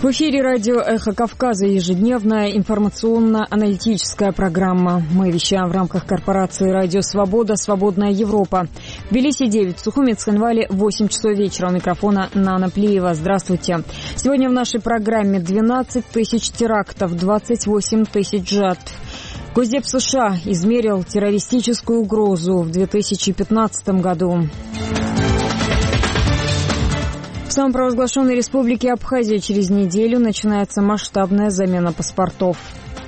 В эфире радио «Эхо Кавказа» ежедневная информационно-аналитическая программа. Мы вещаем в рамках корпорации «Радио Свобода. Свободная Европа». В Тбилиси 9, в Сухуми, Цхинвале 8 часов вечера. У микрофона Нана Плиева. Здравствуйте. Сегодня в нашей программе 12 тысяч терактов, 28 тысяч жертв. Госдеп США измерил террористическую угрозу в 2015 году. В самопровозглашенной республике Абхазия через неделю начинается масштабная замена паспортов.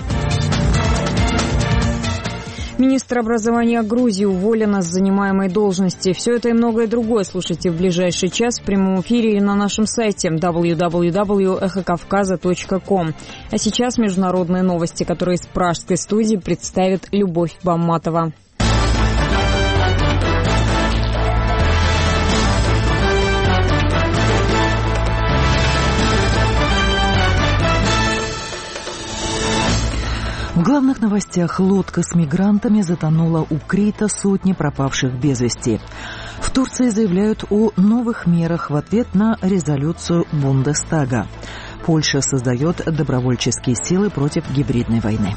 Министр образования Грузии уволена с занимаемой должности. Все это и многое другое слушайте в ближайший час в прямом эфире или на нашем сайте www.ekhokavkaza.com. А сейчас международные новости, которые из пражской студии представит Любовь Бамматова. В главных новостях: лодка с мигрантами затонула у Крита, сотни пропавших без вести. В Турции заявляют о новых мерах в ответ на резолюцию Бундестага. Польша создает добровольческие силы против гибридной войны.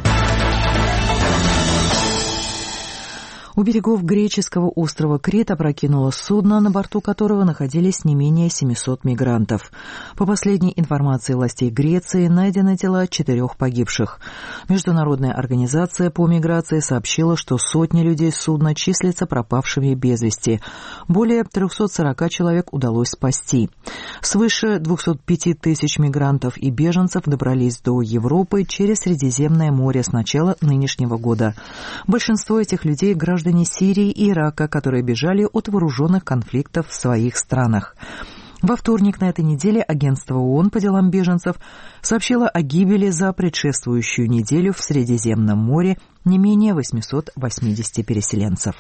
У берегов греческого острова Крит опрокинуло судно, на борту которого находились не менее 700 мигрантов. По последней информации властей Греции, найдены тела 4 погибших. Международная организация по миграции сообщила, что сотни людей с судна числятся пропавшими без вести. Более 340 человек удалось спасти. Свыше 205 тысяч мигрантов и беженцев добрались до Европы через Средиземное море с начала нынешнего года. Большинство этих людей – граждане Сирии и Ирака, которые бежали от вооруженных конфликтов в своих странах. Во вторник на этой неделе агентство ООН по делам беженцев сообщило о гибели за предшествующую неделю в Средиземном море не менее 880 переселенцев.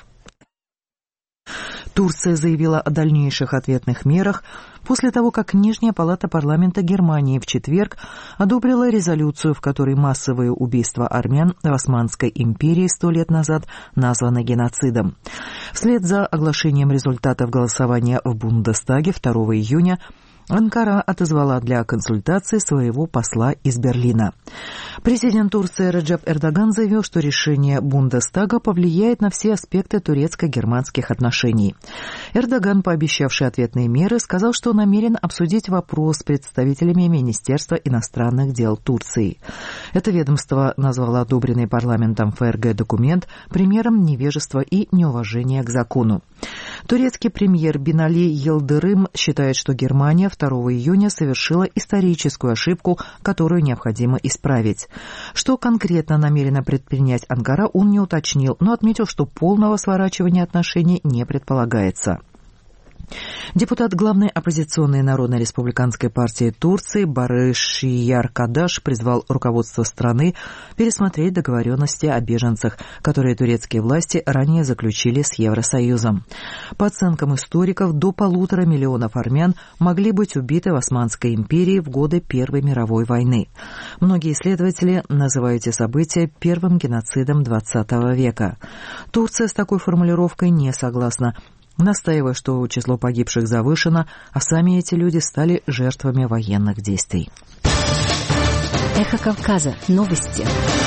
Турция заявила о дальнейших ответных мерах после того, как Нижняя палата парламента Германии в четверг одобрила резолюцию, в которой массовые убийства армян в Османской империи 100 лет назад названы геноцидом. Вслед за оглашением результатов голосования в Бундестаге 2 июня Анкара отозвала для консультации своего посла из Берлина. Президент Турции Реджеп Эрдоган заявил, что решение Бундестага повлияет на все аспекты турецко-германских отношений. Эрдоган, пообещавший ответные меры, сказал, что намерен обсудить вопрос с представителями Министерства иностранных дел Турции. Это ведомство назвало одобренный парламентом ФРГ документ примером невежества и неуважения к закону. Турецкий премьер Бинали Йылдырым считает, что Германия 2 июня совершила историческую ошибку, которую необходимо исправить. Что конкретно намерена предпринять Анкара, он не уточнил, но отметил, что полного сворачивания отношений не предполагается. Депутат главной оппозиционной Народно-республиканской партии Турции Барыш Яркадаш призвал руководство страны пересмотреть договоренности о беженцах, которые турецкие власти ранее заключили с Евросоюзом. По оценкам историков, до 1,5 миллиона армян могли быть убиты в Османской империи в годы Первой мировой войны. Многие исследователи называют эти события первым геноцидом XX века. Турция с такой формулировкой не согласна, настаивая, что число погибших завышено, а сами эти люди стали жертвами военных действий. Эхо Кавказа. Новости.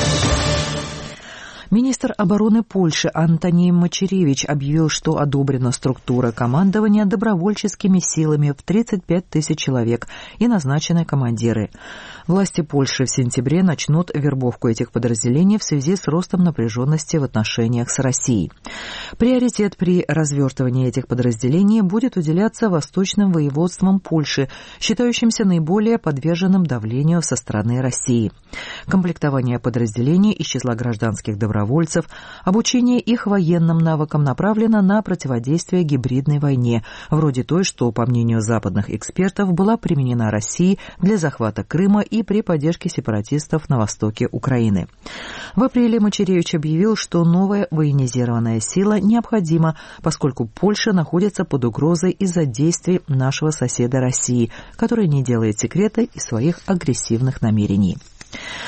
Министр обороны Польши Антоний Мачеревич объявил, что одобрена структура командования добровольческими силами в 35 тысяч человек и назначены командиры. Власти Польши в сентябре начнут вербовку этих подразделений в связи с ростом напряженности в отношениях с Россией. Приоритет при развертывании этих подразделений будет уделяться восточным воеводствам Польши, считающимся наиболее подверженным давлению со стороны России. Комплектование подразделений из числа гражданских добровольцев, обучение их военным навыкам направлено на противодействие гибридной войне, вроде той, что, по мнению западных экспертов, была применена Россией для захвата Крыма и при поддержке сепаратистов на востоке Украины. В апреле Мачеревич объявил, что новая военизированная сила необходима, поскольку Польша находится под угрозой из-за действий нашего соседа России, который не делает секрета из своих агрессивных намерений.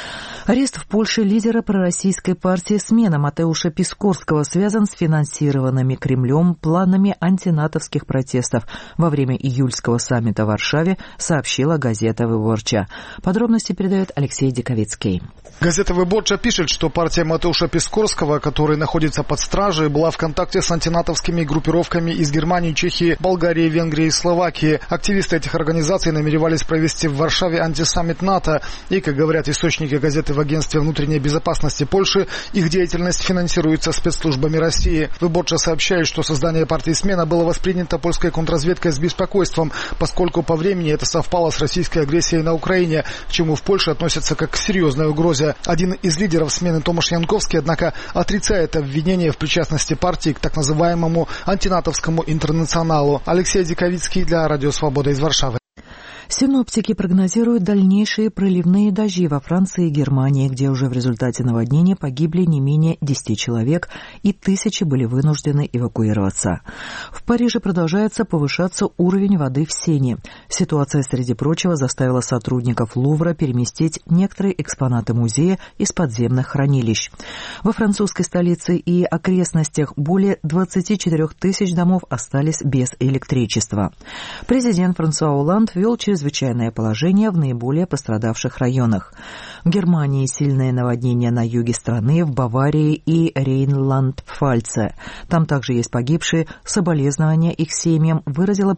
Арест в Польше лидера пророссийской партии «Смена» Матеуша Пискорского связан с финансированными Кремлем планами антинатовских протестов во время июльского саммита в Варшаве, сообщила газета «Выборча». Подробности передает Алексей Диковицкий. Газета «Выборча» пишет, что партия Матеуша Пискорского, который находится под стражей, была в контакте с антинатовскими группировками из Германии, Чехии, Болгарии, Венгрии и Словакии. Активисты этих организаций намеревались провести в Варшаве антисаммит НАТО. И, как говорят источники газеты в агентстве внутренней безопасности Польши, их деятельность финансируется спецслужбами России. «Выборча» сообщает, что создание партии «Смена» было воспринято польской контрразведкой с беспокойством, поскольку по времени это совпало с российской агрессией на Украине, к чему в Польше относятся как к серьезной угрозе. Один из лидеров «Смены» Томаш Янковский, однако, отрицает обвинение в причастности партии к так называемому антинатовскому интернационалу. Алексей Диковицкий для Радио Свобода из Варшавы. Синоптики прогнозируют дальнейшие проливные дожди во Франции и Германии, где уже в результате наводнения погибли не менее 10 человек и тысячи были вынуждены эвакуироваться. В Париже продолжается повышаться уровень воды в Сене. Ситуация, среди прочего, заставила сотрудников Лувра переместить некоторые экспонаты музея из подземных хранилищ. Во французской столице и окрестностях более 24 тысяч домов остались без электричества. Президент Франсуа Олланд ввел чрезвычайное положение в наиболее пострадавших районах. В Германии сильное наводнение на юге страны, в Баварии и Рейнланд-Пфальце. Там также есть погибшие. Соболезнования их семьям выразила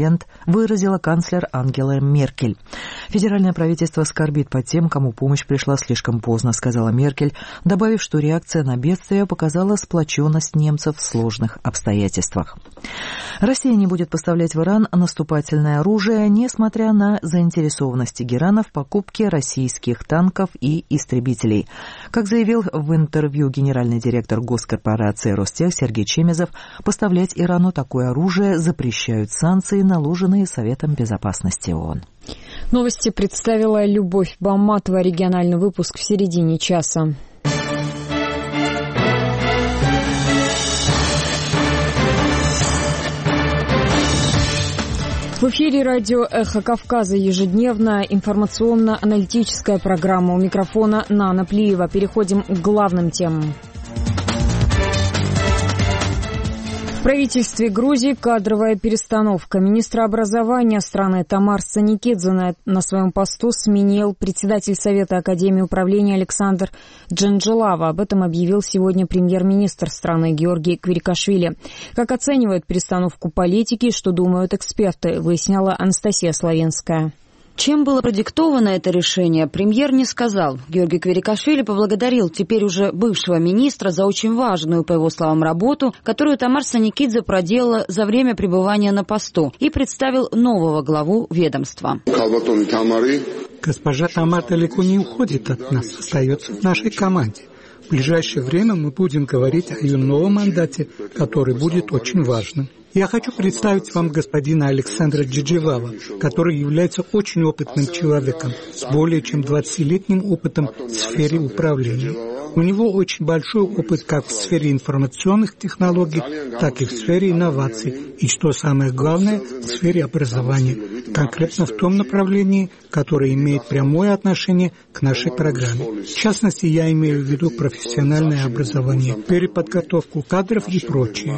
канцлер Ангела Меркель. Федеральное правительство скорбит по тем, кому помощь пришла слишком поздно, сказала Меркель, добавив, что реакция на бедствие показала сплоченность немцев в сложных обстоятельствах. Россия не будет поставлять в Иран наступательное оружие, несмотря на заинтересованность Тегерана в покупке российских танков и истребителей. Как заявил в интервью генеральный директор госкорпорации Ростех Сергей Чемезов, поставлять Ирану такое оружие запрещают санкции, наложенные Советом Безопасности ООН. Новости представила Любовь Баматова. Региональный выпуск в середине часа. В эфире радио «Эхо Кавказа» ежедневная информационно-аналитическая программа. У микрофона Нана Плиева. Переходим к главным темам. В правительстве Грузии кадровая перестановка. Министра образования страны Тамар Саникидзе на своем посту сменил председатель Совета Академии управления Александр Джанджелава. Об этом объявил сегодня премьер-министр страны Георгий Квирикашвили. Как оценивают перестановку политики и что думают эксперты, выясняла Анастасия Славенская. Чем было продиктовано это решение, премьер не сказал. Георгий Квирикашвили поблагодарил теперь уже бывшего министра за очень важную, по его словам, работу, которую Тамар Саникидзе проделала за время пребывания на посту, и представил нового главу ведомства. Госпожа Тамар далеко не уходит от нас, остается в нашей команде. В ближайшее время мы будем говорить о ее новом мандате, который будет очень важным. Я хочу представить вам господина Александра Джанджелава, который является очень опытным человеком с более чем 20-летним опытом в сфере управления. У него очень большой опыт как в сфере информационных технологий, так и в сфере инноваций, и, что самое главное, в сфере образования, конкретно в том направлении, которое имеет прямое отношение к нашей программе. В частности, я имею в виду профессиональное образование, переподготовку кадров и прочее.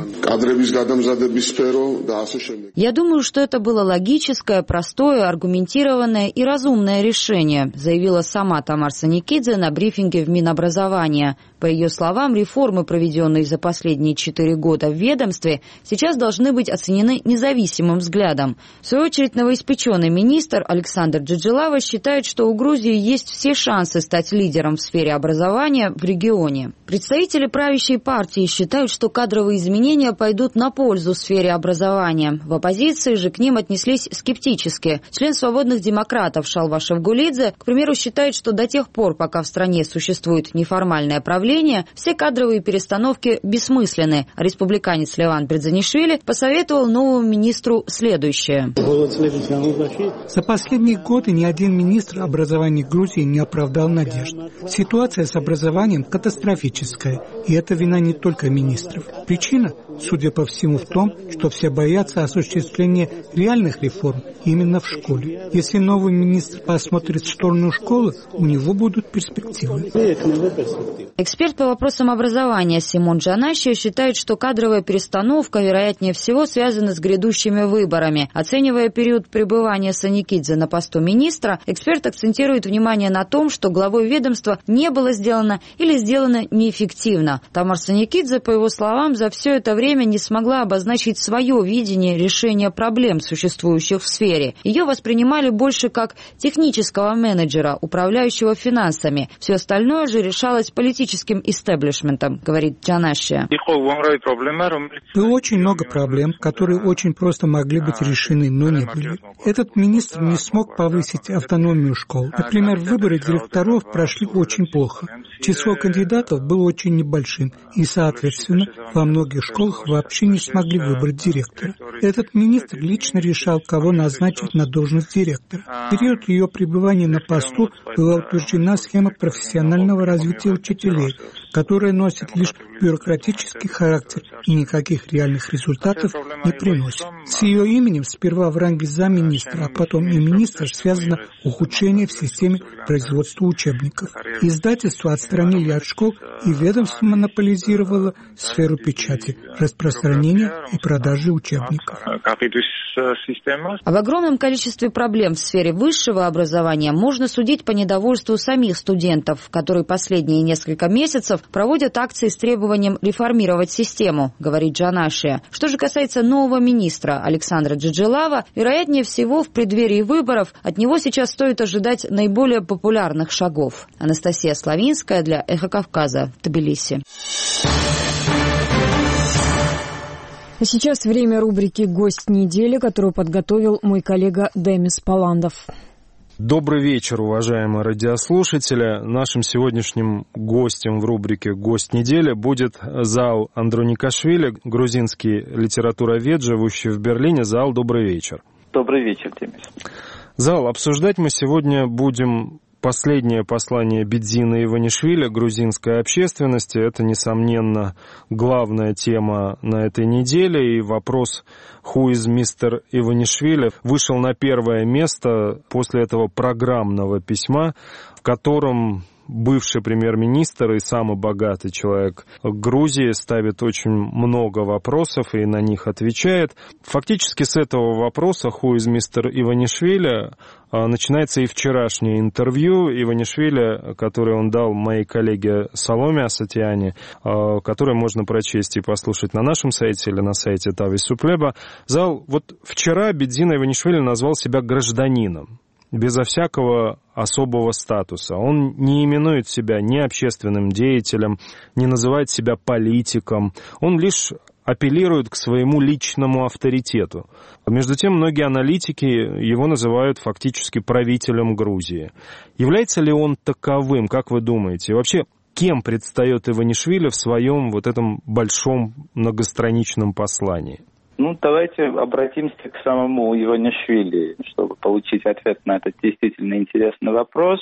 Я думаю, что это было логическое, простое, аргументированное и разумное решение, заявила сама Тамар Саникидзе на брифинге в Минобразования. По ее словам, реформы, проведенные за последние 4 года в ведомстве, сейчас должны быть оценены независимым взглядом. В свою очередь, новоиспеченный министр Александр Джанджелава считает, что у Грузии есть все шансы стать лидером в сфере образования в регионе. Представители правящей партии считают, что кадровые изменения пойдут на пользу сфере образования. В оппозиции же к ним отнеслись скептически. Член «Свободных демократов» Шалва Шевгулидзе, к примеру, считает, что до тех пор, пока в стране существует неформальное правление, все кадровые перестановки бессмысленны. Республиканец Леван Бридзанишвили посоветовал новому министру следующее. За последние годы ни один министр образования Грузии не оправдал надежд. Ситуация с образованием катастрофическая, и это вина не только министров. Причина, судя по всему, в том, что все боятся осуществления реальных реформ именно в школе. Если новый министр посмотрит в сторону школы, у него будут перспективы. Эксперт по вопросам образования Симон Джанаши считает, что кадровая перестановка, вероятнее всего, связана с грядущими выборами. Оценивая период пребывания Саникидзе на посту министра, эксперт акцентирует внимание на том, что главой ведомства не было сделано или сделано неэффективно. Тамар Саникидзе, по его словам, за все это время не смогла обозначить свое видение решения проблем, существующих в сфере. Ее воспринимали больше как технического менеджера, управляющего финансами. Все остальное же решалось политическим истеблишментом, говорит Джанаши. Было очень много проблем, которые очень просто могли быть решены, но не были. Этот министр не смог повысить автономию школ. Например, выборы директоров прошли очень плохо. Число кандидатов было очень небольшим, и, соответственно, во многих школах вообще не смогли выбрать директора. Этот министр лично решал, кого назначить на должность директора. В период ее пребывания на посту была утверждена схема профессионального развития учителей, которая носит лишь бюрократический характер и никаких реальных результатов не приносит. С ее именем сперва в ранге замминистра, а потом и министра связано ухудшение в системе производства учебников. Издательство отстранили от школ, и ведомство монополизировало сферу печати, распространения и продажи учебников. Об огромном количестве проблем в сфере высшего образования можно судить по недовольству самих студентов, которые последние несколько месяцев проводят акции с требованием реформировать систему, говорит Джанаши. Что же касается нового министра Александра Джиджилава, вероятнее всего, в преддверии выборов от него сейчас стоит ожидать наиболее популярных шагов. Анастасия Славинская для «Эхо Кавказа», Тбилиси. А сейчас время рубрики «Гость недели», которую подготовил мой коллега Демис Паландов. Добрый вечер, уважаемые радиослушатели. Нашим сегодняшним гостем в рубрике «Гость недели» будет Зал Андроникашвили, грузинский литературовед, живущий в Берлине. Зал, добрый вечер. Добрый вечер, Демис. Зал, обсуждать мы сегодня будем последнее послание Бедзина Иванишвили грузинской общественности. Это, несомненно, главная тема на этой неделе. И вопрос «Who is Mr. Иванишвили» вышел на первое место после этого программного письма, в котором бывший премьер-министр и самый богатый человек Грузии ставит очень много вопросов и на них отвечает. Фактически с этого вопроса «Who is Mr. Иванишвили» начинается и вчерашнее интервью Иванишвили, которое он дал моей коллеге Саломе Асатиане, которое можно прочесть и послушать на нашем сайте или на сайте Тавис Суплеба. Зал, вот вчера Бедзина Иванишвили назвал себя гражданином, безо всякого особого статуса. Он не именует себя ни общественным деятелем, не называет себя политиком. Он лишь апеллирует к своему личному авторитету. Между тем, многие аналитики его называют фактически правителем Грузии. Является ли он таковым, как вы думаете? И вообще, кем предстает Иванишвили в своем вот этом большом многостраничном послании? Давайте обратимся к самому Иванишвили, чтобы получить ответ на этот действительно интересный вопрос.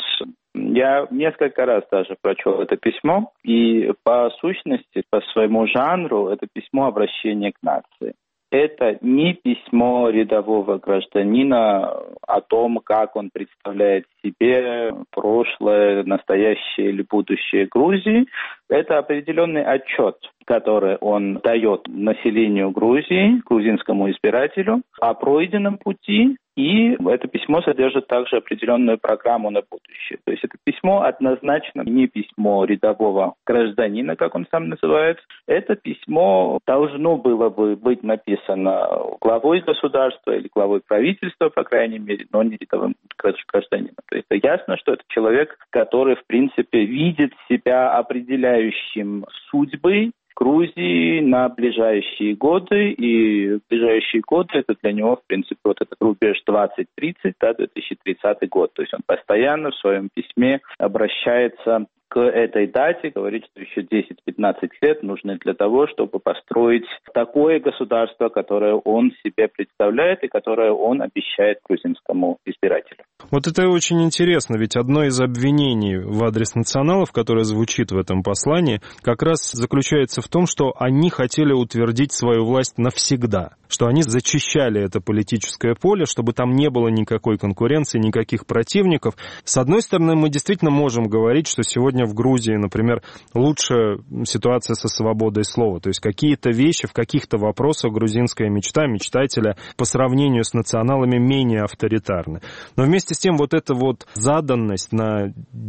Я несколько раз даже прочел это письмо, и по сущности, по своему жанру, это письмо обращения к нации. Это не письмо рядового гражданина о том, как он представляет себе прошлое, настоящее или будущее Грузии. Это определенный отчет, который он дает населению Грузии, грузинскому избирателю, о пройденном пути. И это письмо содержит также определенную программу на будущее. То есть это письмо однозначно не письмо рядового гражданина, как он сам называется. Это письмо должно было бы быть написано главой государства или главой правительства, по крайней мере, но не рядовым гражданином. То есть это ясно, что это человек, который, в принципе, видит себя определяющим судьбы Грузии на ближайшие годы, и ближайшие годы это для него, в принципе, вот этот рубеж 2030, 2030 год. То есть он постоянно в своем письме обращается к этой дате говорит, что еще 10-15 лет нужны для того, чтобы построить такое государство, которое он себе представляет и которое он обещает грузинскому избирателю. Вот это очень интересно, ведь одно из обвинений в адрес националов, которое звучит в этом послании, как раз заключается в том, что они хотели утвердить свою власть навсегда, что они зачищали это политическое поле, чтобы там не было никакой конкуренции, никаких противников. С одной стороны, мы действительно можем говорить, что сегодня в Грузии, например, лучше ситуация со свободой слова, то есть какие-то вещи, в каких-то вопросах грузинская мечта, мечтателя по сравнению с националами менее авторитарны. Но вместе с тем вот эта вот заданность на 10-15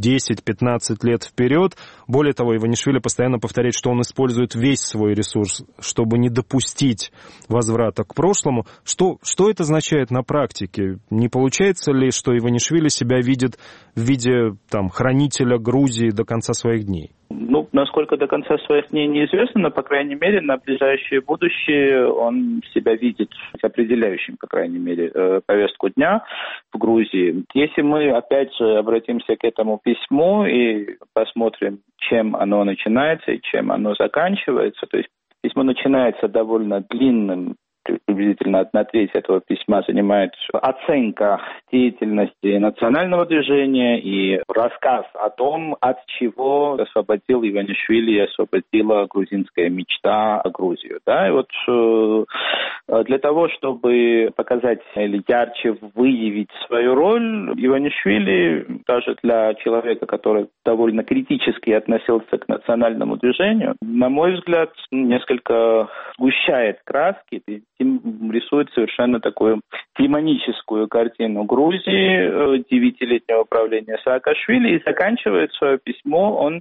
лет вперед, более того, Иванишвили постоянно повторяет, что он использует весь свой ресурс, чтобы не допустить возврата к прошлому. Что это означает на практике? Не получается ли, что Иванишвили себя видит в виде хранителя Грузии до конца своих дней? Насколько до конца своих дней неизвестно, но, по крайней мере, на ближайшее будущее он себя видит определяющим, по крайней мере, повестку дня в Грузии. Если мы, опять же, обратимся к этому письму и посмотрим, чем оно начинается и чем оно заканчивается, то есть письмо начинается довольно длинным, приблизительно 1/3 этого письма занимает оценка деятельности национального движения и рассказ о том, от чего освободил Иванишвили и освободила грузинская мечта Грузию. Да? И вот для того, чтобы показать или ярче выявить свою роль, Иванишвили, даже для человека, который довольно критически относился к национальному движению, на мой взгляд, несколько сгущает краски, рисует совершенно такую демоническую картину Грузии, 9-летнего правления Саакашвили, и заканчивает свое письмо он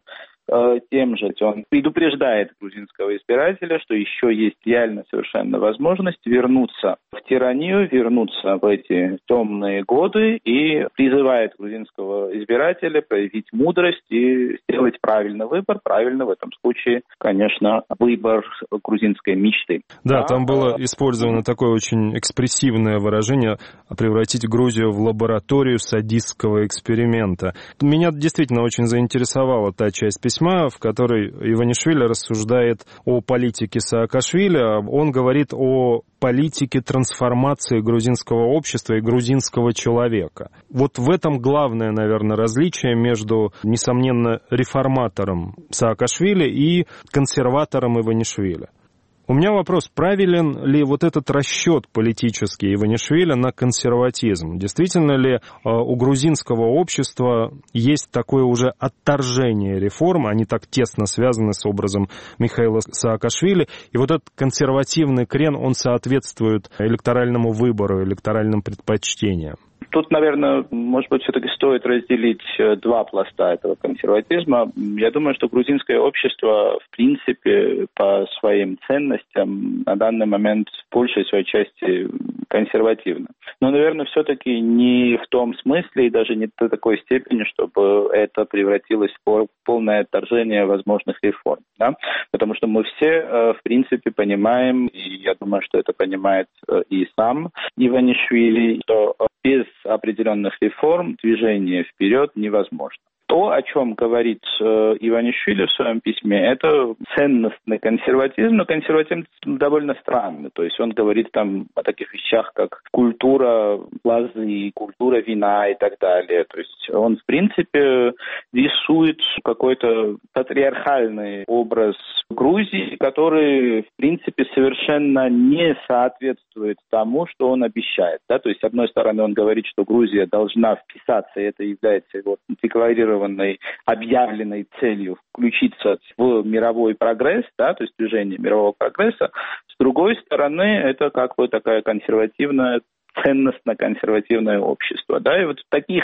тем же. Он предупреждает грузинского избирателя, что еще есть реально совершенно возможность вернуться в тиранию, вернуться в эти темные годы и призывает грузинского избирателя проявить мудрость и сделать правильный выбор. Правильно в этом случае, конечно, выбор грузинской мечты. Да, там было использовано такое очень экспрессивное выражение превратить Грузию в лабораторию садистского эксперимента. Меня действительно очень заинтересовала та часть письма, в которой Иванишвили рассуждает о политике Саакашвили. Он говорит о политике трансформации грузинского общества и грузинского человека. Вот в этом главное, наверное, различие между, несомненно, реформатором Саакашвили и консерватором Иванишвили. У меня вопрос, правилен ли вот этот расчет политический Иванишвили на консерватизм? Действительно ли у грузинского общества есть такое уже отторжение реформ, они так тесно связаны с образом Михаила Саакашвили, и вот этот консервативный крен, он соответствует электоральному выбору, электоральным предпочтениям? Тут, наверное, может быть, все-таки стоит разделить два пласта этого консерватизма. Я думаю, что грузинское общество, в принципе, по своим ценностям на данный момент в большей своей части консервативно. Но, наверное, все-таки не в том смысле и даже не до такой степени, чтобы это превратилось в полное отторжение возможных реформ. Да? Потому что мы все, в принципе, понимаем, и я думаю, что это понимает и сам Иванишвили, что без определенных реформ движение вперед невозможно. То, о чем говорит Иванишвили в своем письме, это ценностный консерватизм, но консерватизм довольно странный. То есть он говорит там о таких вещах, как культура лозы, культура вина и так далее. То есть он, в принципе, рисует какой-то патриархальный образ Грузии, который, в принципе, совершенно не соответствует тому, что он обещает. Да? То есть, с одной стороны, он говорит, что Грузия должна вписаться, и это является его декларированной, объявленной целью включиться в мировой прогресс, да, то есть движение мирового прогресса. С другой стороны, это как бы такая консервативная, ценностно-консервативное общество. Да? И вот таких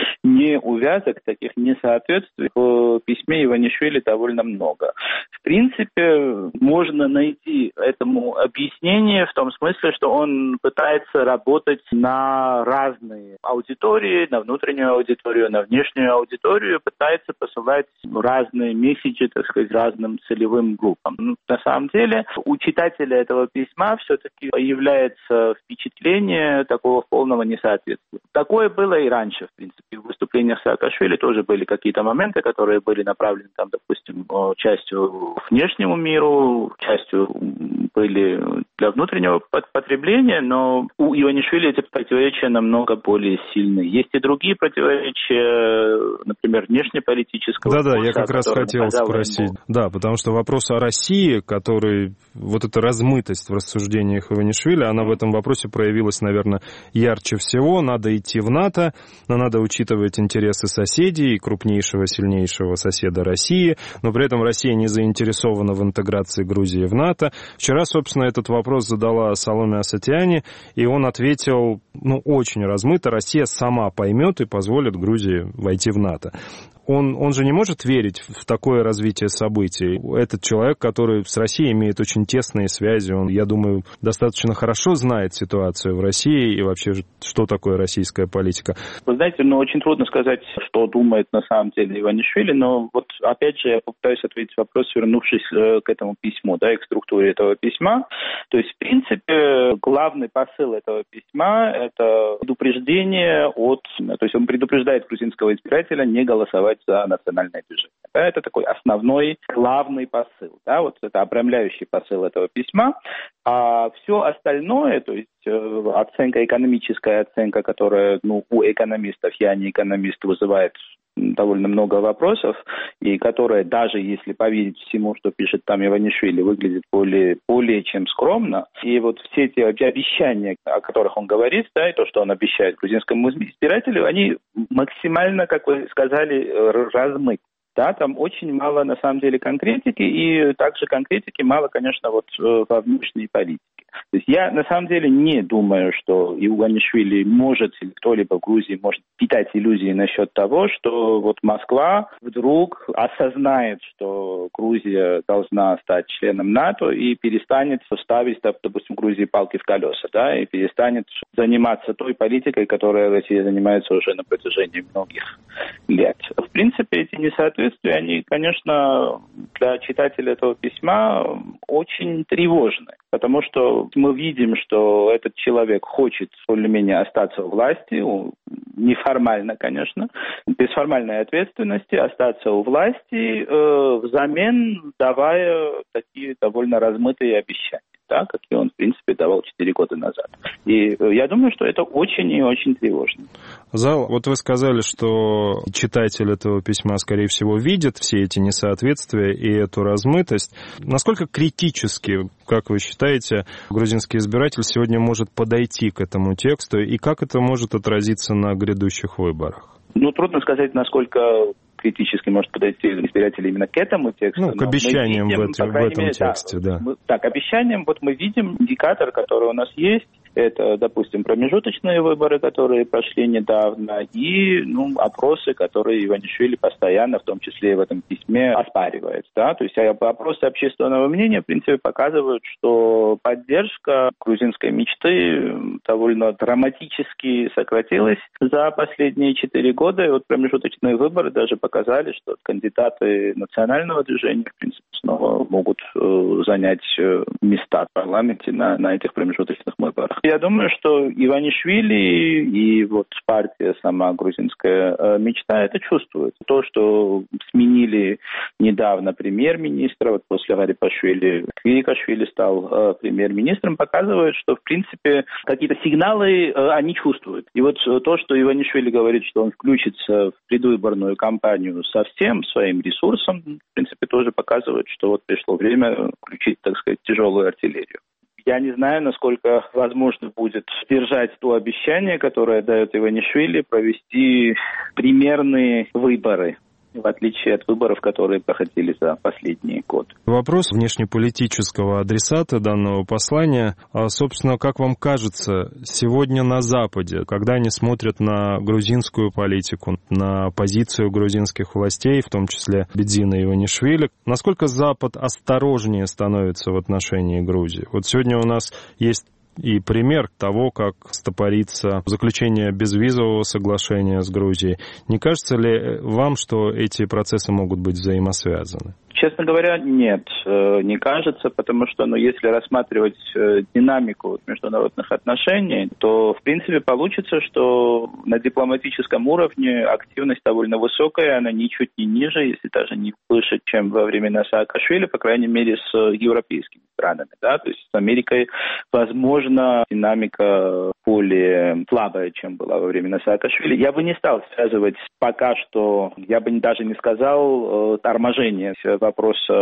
неувязок, таких несоответствий в письме Иванишвили довольно много. В принципе, можно найти этому объяснение в том смысле, что он пытается работать на разные аудитории, на внутреннюю аудиторию, на внешнюю аудиторию, пытается посылать разные месседжи, так сказать, разным целевым группам. На самом деле, у читателя этого письма все-таки появляется впечатление ощущение такого полного несоответствия. Такое было и раньше, в принципе. В выступлениях Саакашвили тоже были какие-то моменты, которые были направлены, там, допустим, частью внешнему миру, частью были для внутреннего потребления, но у Иванишвили эти противоречия намного более сильные. Есть и другие противоречия, например, внешнеполитического. Да, я как раз хотел спросить. Да, потому что вопрос о России, который, вот эта размытость в рассуждениях Иванишвили, она в этом вопросе проявилась, наверное, ярче всего. Надо идти в НАТО, но надо учитывать интересы соседей, крупнейшего, сильнейшего соседа России, но при этом Россия не заинтересована в интеграции Грузии в НАТО. Вчера, собственно, этот вопрос задала Саломе Асатиани, и он ответил, очень размыто: Россия сама поймет и позволит Грузии войти в НАТО. Он же не может верить в такое развитие событий. Этот человек, который с Россией имеет очень тесные связи, он, я думаю, достаточно хорошо знает ситуацию в России и вообще, что такое российская политика. Вы знаете, очень трудно сказать, что думает на самом деле Иванишвили, но вот опять же я попытаюсь ответить вопрос, вернувшись к этому письму, и к структуре этого письма. То есть, в принципе, главный посыл этого письма – это предупреждение то есть он предупреждает грузинского избирателя не голосовать за национальное движение. Это такой основной, главный посыл. Это обрамляющий посыл этого письма. А все остальное, то есть экономическая оценка, которая у экономистов, я не экономист, вызывает довольно много вопросов, и которая, даже если поверить всему, что пишет там Иванишвили, выглядит более чем скромно. И вот все эти обещания, о которых он говорит, и то, что он обещает грузинскому избирателю, они максимально, как вы сказали, размыты. Там очень мало, на самом деле, конкретики, и также конкретики мало, конечно, во внешней политике. То есть я, на самом деле, не думаю, что Иванишвили может, или кто-либо в Грузии может питать иллюзии насчет того, что Москва вдруг осознает, что Грузия должна стать членом НАТО и перестанет ставить, допустим, Грузии палки в колеса, и перестанет заниматься той политикой, которой Россия занимается уже на протяжении многих лет. В принципе, эти несоответствия, они, конечно, для читателя этого письма очень тревожны, потому что мы видим, что этот человек хочет более-менее остаться у власти, неформально, конечно, без формальной ответственности, остаться у власти, взамен давая такие довольно размытые обещания, какие он, в принципе, давал 4 года назад. И я думаю, что это очень и очень тревожно. Зал, вы сказали, что читатель этого письма, скорее всего, видит все эти несоответствия и эту размытость. Насколько критически, как вы считаете, грузинский избиратель сегодня может подойти к этому тексту, и как это может отразиться на грядущих выборах? Трудно сказать, насколько критически может подойти избиратель именно к этому тексту. К обещаниям в этом тексте, да. К обещаниям мы видим индикатор, который у нас есть. Это, допустим, промежуточные выборы, которые прошли недавно, и опросы, которые Иванишвили постоянно, в том числе и в этом письме, оспаривает. То есть опросы общественного мнения, в принципе, показывают, что поддержка грузинской мечты довольно драматически сократилась за последние 4 года. И промежуточные выборы даже показали, что кандидаты национального движения, в принципе, снова могут занять места в парламенте на этих промежуточных выборах. Я думаю, что Иванишвили и партия сама грузинская мечта это чувствует. То, что сменили недавно премьер-министра, после Гарипашвили Квирикашвили стал премьер-министром, показывает, что, в принципе, какие-то сигналы они чувствуют. И то, что Иванишвили говорит, что он включится в предвыборную кампанию со всем своим ресурсом, в принципе, тоже показывает, что пришло время включить, так сказать, тяжелую артиллерию. Я не знаю, насколько возможно будет сдержать то обещание, которое дает Иванишвили, провести примерные выборы, в отличие от выборов, которые проходили за последние годы. Вопрос внешнеполитического адресата данного послания. Собственно, как вам кажется, сегодня на Западе, когда они смотрят на грузинскую политику, на позицию грузинских властей, в том числе Бедзина Иванишвили, насколько Запад осторожнее становится в отношении Грузии? Сегодня у нас есть и пример того, как стопорится заключение безвизового соглашения с Грузией. Не кажется ли вам, что эти процессы могут быть взаимосвязаны? Честно говоря, нет, не кажется, потому что, если рассматривать динамику международных отношений, то, в принципе, получится, что на дипломатическом уровне активность довольно высокая, она ничуть не ниже, если даже не выше, чем во времена Саакашвили, по крайней мере, с европейскими странами, да, то есть с Америкой, возможно, динамика более слабая, чем была во времена Саакашвили. Я бы не стал связывать пока что, я бы даже не сказал торможение вопроса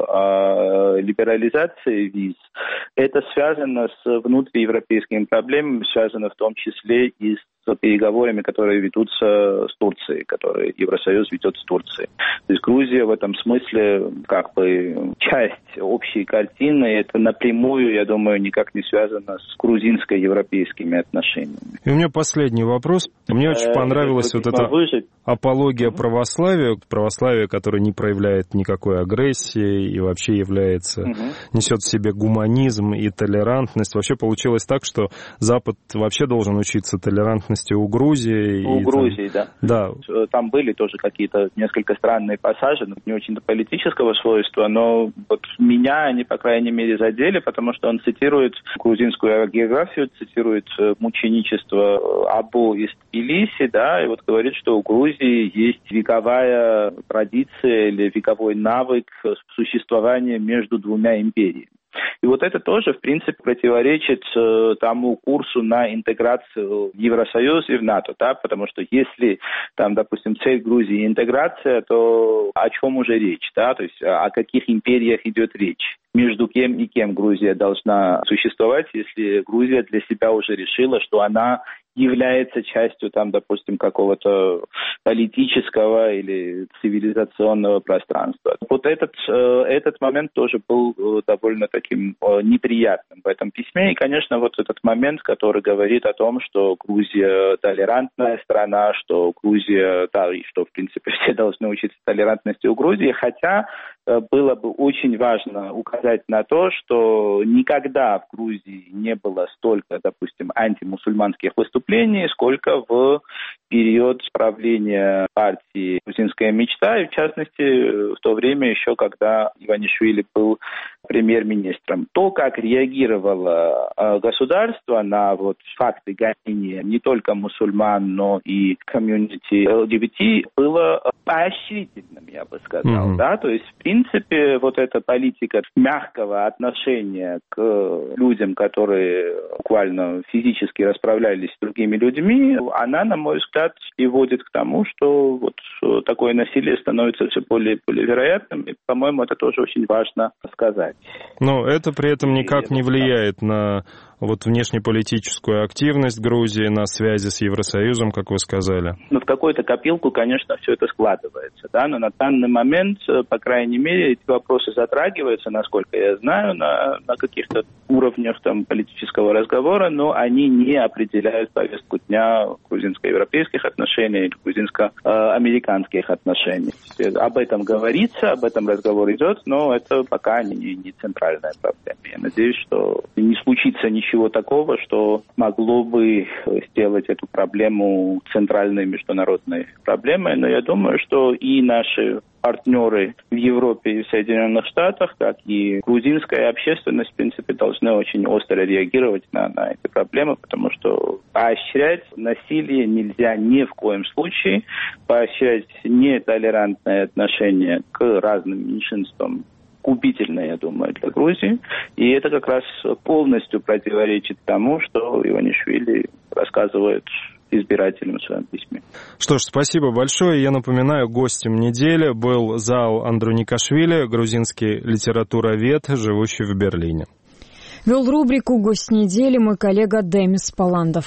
о либерализации виз. Это связано с внутриевропейскими проблемами, связано в том числе и с переговорами, которые ведутся с Турцией, которые Евросоюз ведет с Турцией. То есть Грузия в этом смысле как бы часть общей картины, это напрямую, я думаю, никак не связано с грузинско-европейскими отношениями. И у меня последний вопрос. Мне очень понравилась вот эта апология православия, которое не проявляет никакой агрессии и вообще является, несет в себе гуманизм и толерантность. Вообще получилось так, что Запад вообще должен учиться толерантности у Грузии. У Грузии, да. Да. Там были тоже какие-то несколько странные пассажи, не очень-то политического свойства, но вот меня они, по крайней мере, задели, потому что он цитирует грузинскую географию, цитирует мученичество Абу из Тбилиси, да, и вот говорит, что у Грузии есть вековая традиция или вековой навык существования между двумя империями. И вот это тоже, в принципе, противоречит тому курсу на интеграцию в Евросоюз и в НАТО, да, потому что если, там, допустим, цель Грузии интеграция, то о чем уже речь, да, то есть о каких империях идет речь? Между кем и кем Грузия должна существовать, если Грузия для себя уже решила, что она является частью, там, допустим, какого-то политического или цивилизационного пространства. Вот этот момент тоже был довольно таким неприятным в этом письме. И, конечно, вот этот момент, который говорит о том, что Грузия толерантная страна, что Грузия, да, и что, в принципе, все должны учиться толерантности у Грузии, хотя было бы очень важно указать на то, что никогда в Грузии не было столько, допустим, антимусульманских выступлений, сколько в период правления партии «Грузинская мечта», и в частности в то время еще, когда Иванишвили был премьер-министром. То, как реагировало государство на вот факты гонения не только мусульман, но и комьюнити ЛГБТ, было поощрительным, я бы сказал. Да? То есть, в принципе, вот эта политика мягкого отношения к людям, которые буквально физически расправлялись с другими людьми, она, на мой взгляд, приводит к тому, что вот такое насилие становится все более и более вероятным. И, по-моему, это тоже очень важно сказать. Но это при этом никак не влияет на вот внешнеполитическую активность Грузии, на связи с Евросоюзом, как вы сказали. Ну, в какую-то копилку, конечно, все это складывается, да, но на данный момент, по крайней мере, эти вопросы затрагиваются, насколько я знаю, на каких-то уровнях там политического разговора, но они не определяют повестку дня грузинско-европейских отношений или грузинско-американских отношений. Об этом говорится, об этом разговор идет, но это пока не центральная проблема. Я надеюсь, что не случится ничего такого, что могло бы сделать эту проблему центральной международной проблемой, но я думаю, что и наши партнеры в Европе и в Соединенных Штатах, как и грузинская общественность, в принципе, должны очень остро реагировать на эти проблемы, потому что поощрять насилие нельзя ни в коем случае, поощрять нетолерантное отношение к разным меньшинствам губительно, я думаю, для Грузии. И это как раз полностью противоречит тому, что Иванишвили рассказывает избирателям в своем письме. Что ж, спасибо большое. Я напоминаю, гостем недели был Зау Андроникашвили, грузинский литературовед, живущий в Берлине. Вел рубрику «Гость недели» мой коллега Демис Паландов.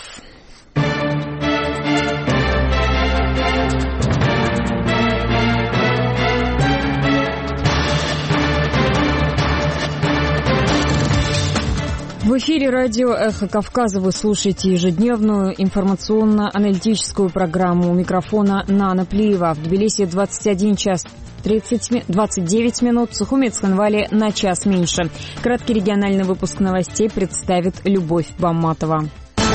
В эфире радио «Эхо Кавказа» вы слушаете ежедневную информационно-аналитическую программу. У микрофона Нана Плиева. В Тбилиси 21 час 29 минут, в Сухумец-Хинвале на час меньше. Краткий региональный выпуск новостей представит Любовь Бамматова.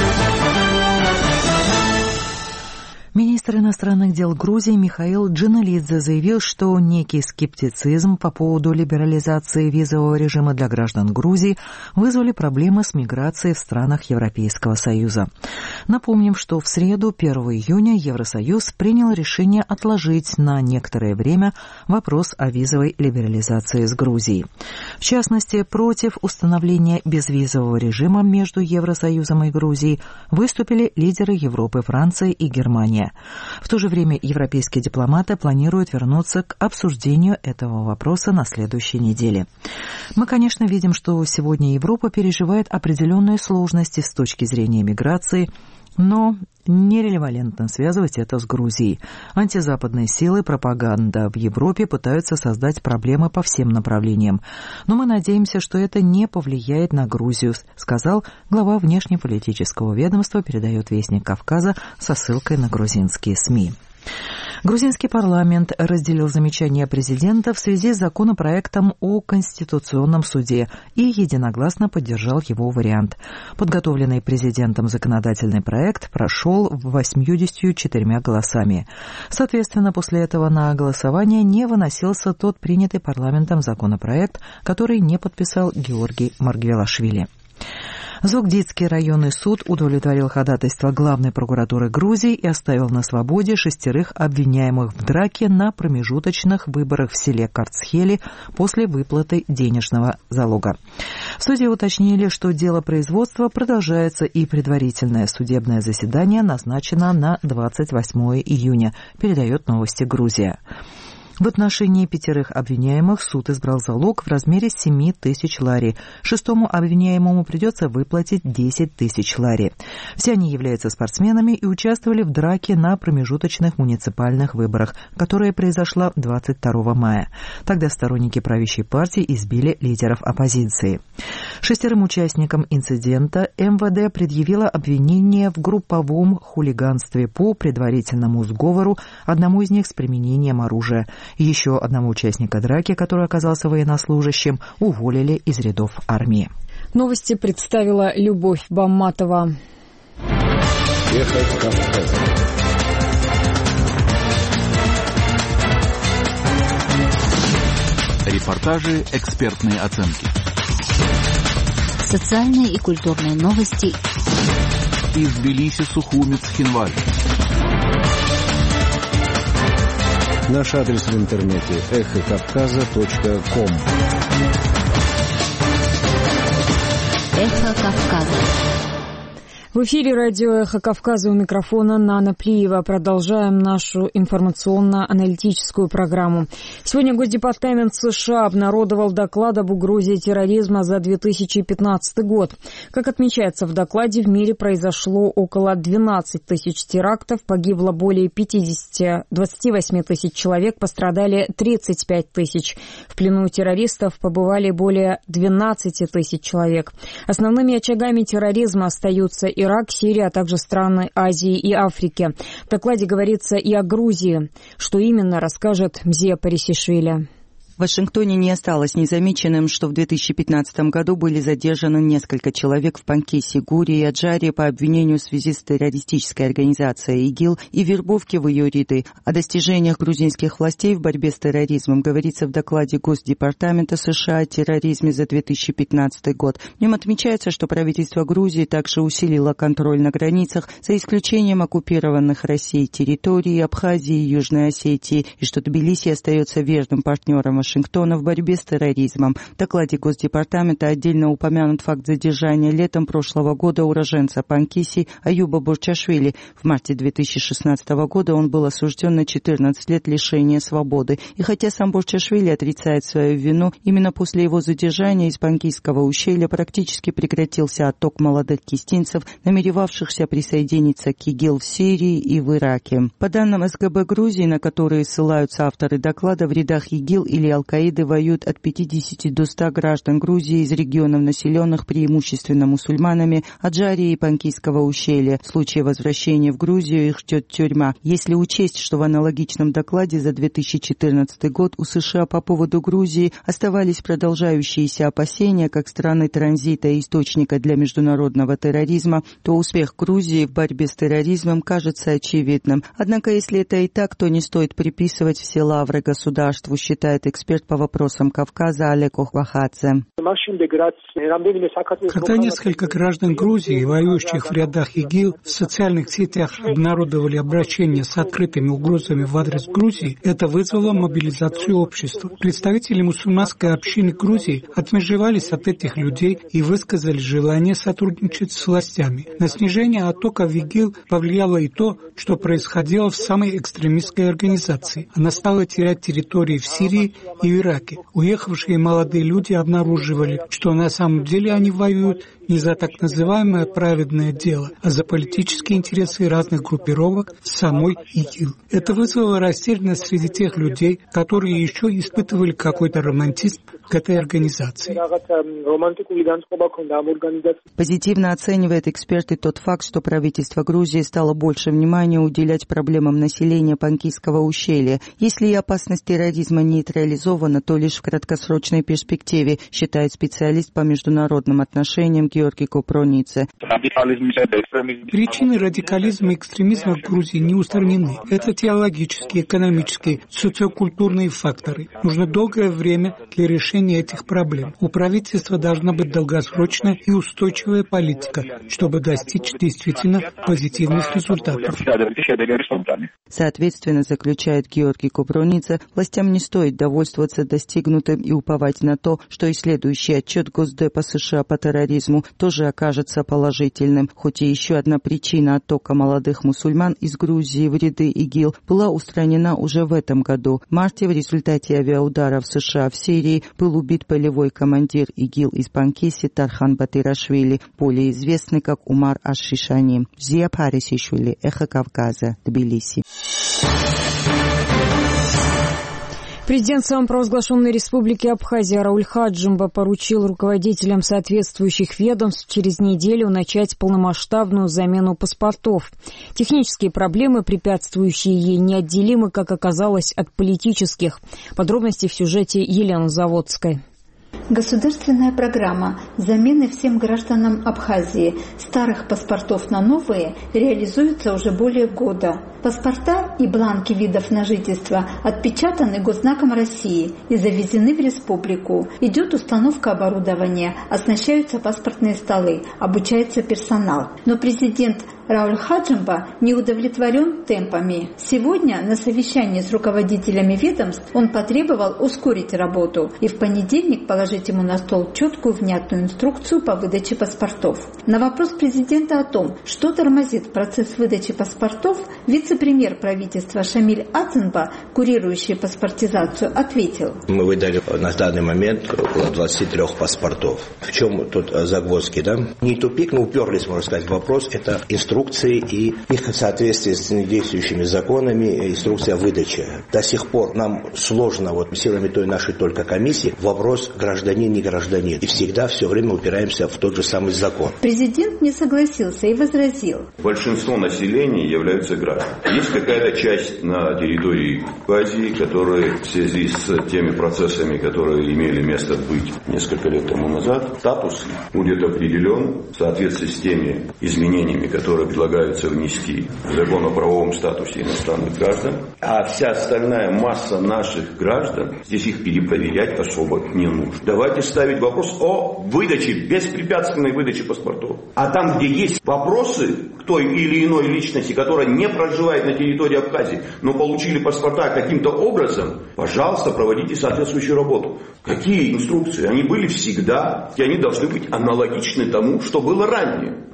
Министр иностранных дел Грузии Михаил Джиналидзе заявил, что некий скептицизм по поводу либерализации визового режима для граждан Грузии вызвали проблемы с миграцией в странах Европейского Союза. Напомним, что в среду, 1 июня, Евросоюз принял решение отложить на некоторое время вопрос о визовой либерализации с Грузией. В частности, против установления безвизового режима между Евросоюзом и Грузией выступили лидеры Европы, Франция и Германия. В то же время европейские дипломаты планируют вернуться к обсуждению этого вопроса на следующей неделе. Мы, конечно, видим, что сегодня Европа переживает определенные сложности с точки зрения миграции, но нерелевантно связывать это с Грузией. Антизападные силы, пропаганда в Европе пытаются создать проблемы по всем направлениям. Но мы надеемся, что это не повлияет на Грузию, сказал глава внешнеполитического ведомства, передает Вестник Кавказа со ссылкой на грузинские СМИ. Грузинский парламент разделил замечания президента в связи с законопроектом о Конституционном суде и единогласно поддержал его вариант. Подготовленный президентом законодательный проект прошел 84 голосами. Соответственно, после этого на голосование не выносился тот принятый парламентом законопроект, который не подписал Георгий Маргвелашвили. Зугдидский районный суд удовлетворил ходатайство главной прокуратуры Грузии и оставил на свободе 6 обвиняемых в драке на промежуточных выборах в селе Карцхели после выплаты денежного залога. В суде уточнили, что дело производства продолжается и предварительное судебное заседание назначено на 28 июня, передает Новости Грузия. В отношении 5 обвиняемых суд избрал залог в размере 7 тысяч лари. 6-му обвиняемому придется выплатить 10 тысяч лари. Все они являются спортсменами и участвовали в драке на промежуточных муниципальных выборах, которая произошла 22 мая. Тогда сторонники правящей партии избили лидеров оппозиции. 6 участникам инцидента МВД предъявило обвинение в групповом хулиганстве по предварительному сговору, одному из них с применением оружия. Еще одного участника драки, который оказался военнослужащим, уволили из рядов армии. Новости представила Любовь Бамматова. Репортажи, экспертные оценки. Социальные и культурные новости. Из Тбилиси, Сухумец, Хинваль. Наш адрес в интернете эхокавказа.ком. Эхо Кавказа. В эфире радио «Эхо Кавказа», у микрофона Нана Плиева. Продолжаем нашу информационно-аналитическую программу. Сегодня Госдепартамент США обнародовал доклад об угрозе терроризма за 2015 год. Как отмечается в докладе, в мире произошло около 12 тысяч терактов, погибло более 28 тысяч человек, пострадали 35 тысяч. В плену террористов побывали более 12 тысяч человек. Основными очагами терроризма остаются Ирак, Сирия, а также страны Азии и Африки. В докладе говорится и о Грузии. Что именно, расскажет Мзия Парисишвили. В Вашингтоне не осталось незамеченным, что в 2015 году были задержаны несколько человек в Панкисе, Гуре и Аджаре по обвинению в связи с террористической организацией ИГИЛ и вербовке в ее ряды. О достижениях грузинских властей в борьбе с терроризмом говорится в докладе Госдепартамента США о терроризме за 2015 год. В нем отмечается, что правительство Грузии также усилило контроль на границах, за исключением оккупированных Россией территорий Абхазии и Южной Осетии, и что Тбилиси остается верным партнером Вашингтона в борьбе с терроризмом. В докладе Госдепартамента отдельно упомянут факт задержания летом прошлого года уроженца Панкиси Аюба Бурчашвили. В марте 2016 года он был осужден на 14 лет лишения свободы. И хотя сам Бурчашвили отрицает свою вину, именно после его задержания из Панкисского ущелья практически прекратился отток молодых кистинцев, намеревавшихся присоединиться к ИГИЛ в Сирии и в Ираке. По данным СГБ Грузии, на которые ссылаются авторы доклада, в рядах ИГИЛ или Аль-Каиды воюют от 50 до 100 граждан Грузии из регионов, населенных преимущественно мусульманами, Аджарии и Панкийского ущелья. В случае возвращения в Грузию их ждет тюрьма. Если учесть, что в аналогичном докладе за 2014 год у США по поводу Грузии оставались продолжающиеся опасения как страны транзита и источника для международного терроризма, то успех Грузии в борьбе с терроризмом кажется очевидным. Однако, если это и так, то не стоит приписывать все лавры государству, считает эксперт по вопросам Кавказа Олег Охвахадзе. Когда несколько граждан Грузии, воюющих в рядах ИГИЛ, в социальных сетях обнародовали обращения с открытыми угрозами в адрес Грузии, это вызвало мобилизацию общества. Представители мусульманской общины Грузии отмежевались от этих людей и высказали желание сотрудничать с властями. На снижение оттока в ИГИЛ повлияло и то, что происходило в самой экстремистской организации. Она стала терять территории в Сирии и в Ираке. Уехавшие молодые люди обнаруживали, что на самом деле они воюют не за так называемое праведное дело, а за политические интересы разных группировок самой ИГИЛ. Это вызвало растерянность среди тех людей, которые еще испытывали какой-то романтизм к этой организации. Позитивно оценивает эксперт и тот факт, что правительство Грузии стало больше внимания уделять проблемам населения Панкийского ущелья. Если и опасность терроризма нейтрализована, то лишь в краткосрочной перспективе, считает специалист по международным отношениям Георгий Купронице. Причины радикализма и экстремизма в Грузии не устранены. Это теологические, экономические, социокультурные факторы. Нужно долгое время для решения этих проблем. У правительства должна быть долгосрочная и устойчивая политика, чтобы достичь действительно позитивных результатов. Соответственно, заключает Георгий Купронице, властям не стоит довольствоваться достигнутым и уповать на то, что и следующий отчет Госдепа США по терроризму тоже окажется положительным. Хоть и еще одна причина оттока молодых мусульман из Грузии в ряды ИГИЛ была устранена уже в этом году. В марте в результате авиаударов США в Сирии был убит полевой командир ИГИЛ из Панкиси Тархан Батырашвили, более известный как Умар Аш-Шишани. Зия Парисишвили, Эхо Кавказа, Тбилиси. Президент самопровозглашенной республики Абхазия Рауль Хаджимба поручил руководителям соответствующих ведомств через неделю начать полномасштабную замену паспортов. Технические проблемы, препятствующие ей, неотделимы, как оказалось, от политических. Подробности в сюжете Елены Заводской. Государственная программа замены всем гражданам Абхазии старых паспортов на новые реализуется уже более года. Паспорта и бланки видов на жительство отпечатаны Госзнаком России и завезены в республику. Идет установка оборудования, оснащаются паспортные столы, обучается персонал. Но президент Рауль Хаджимба не удовлетворен темпами. Сегодня на совещании с руководителями ведомств он потребовал ускорить работу и в понедельник положить ему на стол четкую внятную инструкцию по выдаче паспортов. На вопрос президента о том, что тормозит процесс выдачи паспортов, вице-премьер правительства Шамиль Аценба, курирующий паспортизацию, ответил. Мы выдали на данный момент около 23 паспортов. В чем тут загвоздки, да? Не тупик, мы уперлись, можно сказать, в вопрос. Это инструкции и их в соответствии с действующими законами инструкция выдачи. До сих пор нам сложно, силами той нашей только комиссии, вопрос гражданин-не гражданин. И всегда все время упираемся в тот же самый закон. Президент не согласился и возразил. Большинство населения являются гражданами. Есть какая-то часть на территории Абхазии, которые в связи с теми процессами, которые имели место быть несколько лет тому назад, статус будет определен в соответствии с теми изменениями, которые предлагаются внести в закон о правовом статусе иностранных граждан. А вся остальная масса наших граждан, здесь их перепроверять особо не нужно. Давайте ставить вопрос о выдаче, беспрепятственной выдаче паспортов. А там, где есть вопросы к той или иной личности, которая не проживает на территории Абхазии, но получили паспорта каким-то образом, пожалуйста, проводите соответствующую работу. Какие инструкции? Они были всегда, и они должны быть аналогичны тому, что было ранее.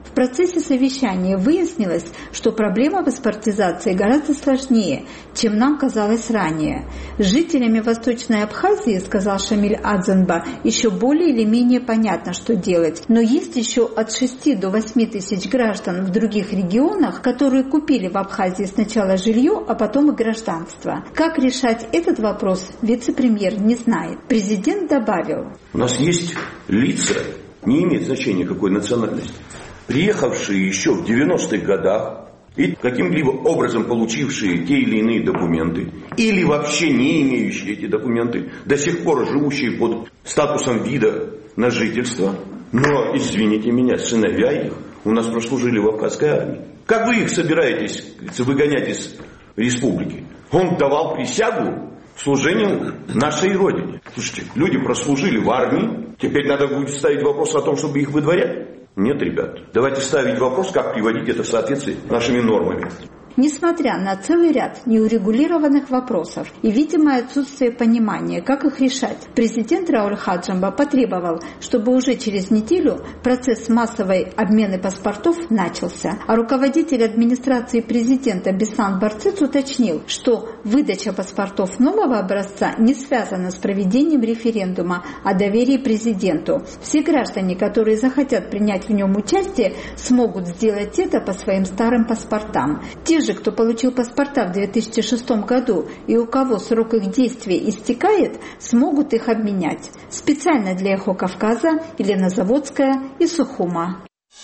В процессе совещания выяснилось, что проблема паспортизации гораздо сложнее, чем нам казалось ранее. С жителями Восточной Абхазии, сказал Шамиль Адзанба, еще более или менее понятно, что делать. Но есть еще от 6 до 8 тысяч граждан в других регионах, которые купили в Абхазии сначала жилье, а потом и гражданство. Как решать этот вопрос, вице-премьер не знает. Президент добавил: у нас есть лица, не имеет значения какой национальности, приехавшие еще в 90-х годах и каким-либо образом получившие те или иные документы, или вообще не имеющие эти документы, до сих пор живущие под статусом вида на жительство, но, извините меня, сыновья их у нас прослужили в Абхазской армии. Как вы их собираетесь выгонять из республики? Он давал присягу служению нашей Родине. Слушайте, люди прослужили в армии, теперь надо будет ставить вопрос о том, чтобы их выдворять? Нет, ребят. Давайте ставить вопрос, как приводить это в соответствии с нашими нормами. Несмотря на целый ряд неурегулированных вопросов и видимое отсутствие понимания, как их решать, президент Рауль Хаджамба потребовал, чтобы уже через неделю процесс массовой обмена паспортов начался. А руководитель администрации президента Беслан Барцец уточнил, что выдача паспортов нового образца не связана с проведением референдума о доверии президенту. Все граждане, которые захотят принять в нем участие, смогут сделать это по своим старым паспортам. Те же, кто получил паспорта в 2006 году и у кого срок их действия истекает, смогут их обменять. Специально для «Эхо Кавказа» Елена Заводская из Сухума.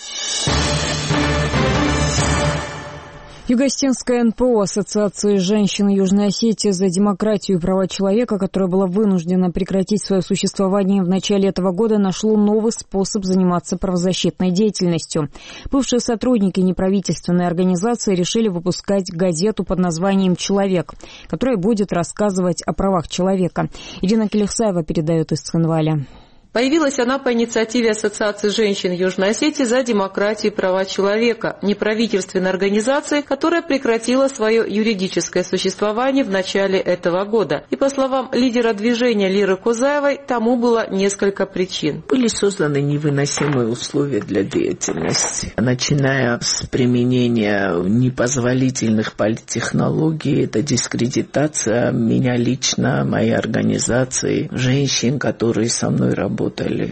Юго-Осетинская НПО Ассоциации женщин Южной Осетии за демократию и права человека, которая была вынуждена прекратить свое существование в начале этого года, нашло новый способ заниматься правозащитной деятельностью. Бывшие сотрудники неправительственной организации решили выпускать газету под названием «Человек», которая будет рассказывать о правах человека. Ирина Келихсаева передает из Цхинваля. Появилась она по инициативе Ассоциации женщин Южной Осетии за демократию и права человека, неправительственной организации, которая прекратила свое юридическое существование в начале этого года. И по словам лидера движения Лиры Кузаевой, тому было несколько причин. Были созданы невыносимые условия для деятельности, начиная с применения непозволительных политтехнологий, это дискредитация меня лично, моей организации, женщин, которые со мной работали.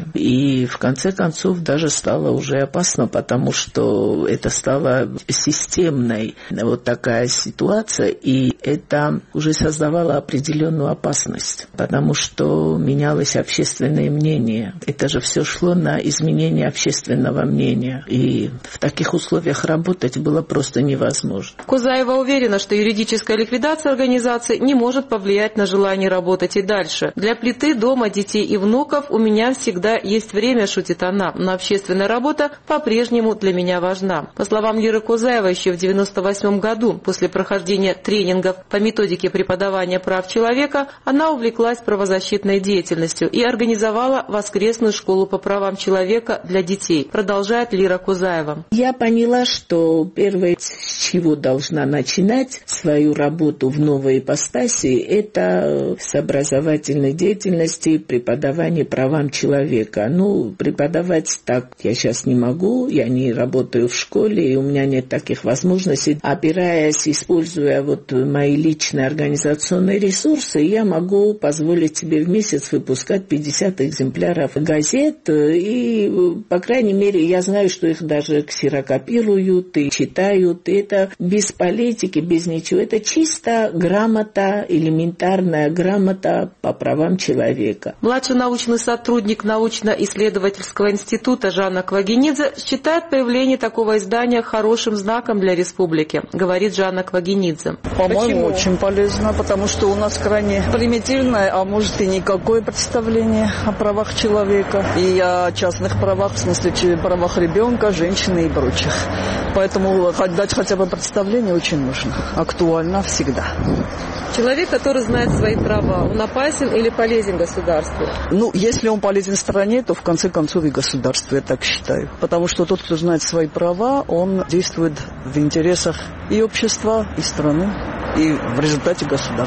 И в конце концов даже стало уже опасно, потому что это стало системной вот такая ситуация, и это уже создавало определенную опасность, потому что менялось общественное мнение. Это же все шло на изменение общественного мнения, и в таких условиях работать было просто невозможно. Кузаева уверена, что юридическая ликвидация организации не может повлиять на желание работать и дальше. Для плиты, дома, детей и внуков у меня всегда есть время, шутит она, но общественная работа по-прежнему для меня важна. По словам Лиры Кузаевой, еще в 1998 году, после прохождения тренингов по методике преподавания прав человека, она увлеклась правозащитной деятельностью и организовала воскресную школу по правам человека для детей, продолжает Лира Кузаева. Я поняла, что первое, с чего должна начинать свою работу в новой ипостаси, это с образовательной деятельности, преподавания правам человека. Ну, преподавать так я сейчас не могу, я не работаю в школе, и у меня нет таких возможностей. Опираясь, используя вот мои личные организационные ресурсы, я могу позволить себе в месяц выпускать 50 экземпляров газет, и, по крайней мере, я знаю, что их даже ксерокопируют и читают, и это без политики, без ничего. Это чисто грамота, элементарная грамота по правам человека. Младший научный сотрудник научно-исследовательского института Жанна Квагенидзе считает появление такого издания хорошим знаком для республики, говорит Жанна Квагенидзе. По-моему, очень полезно, потому что у нас крайне примитивное, а может и никакое представление о правах человека и о частных правах, в смысле правах ребенка, женщины и прочих. Поэтому дать хотя бы представление очень нужно. Актуально всегда. Человек, который знает свои права, он опасен или полезен государству? Ну, если он полезен стране, то в конце концов и государству, я так считаю. Потому что тот, кто знает свои права, он действует в интересах и общества, и страны, и в результате государства.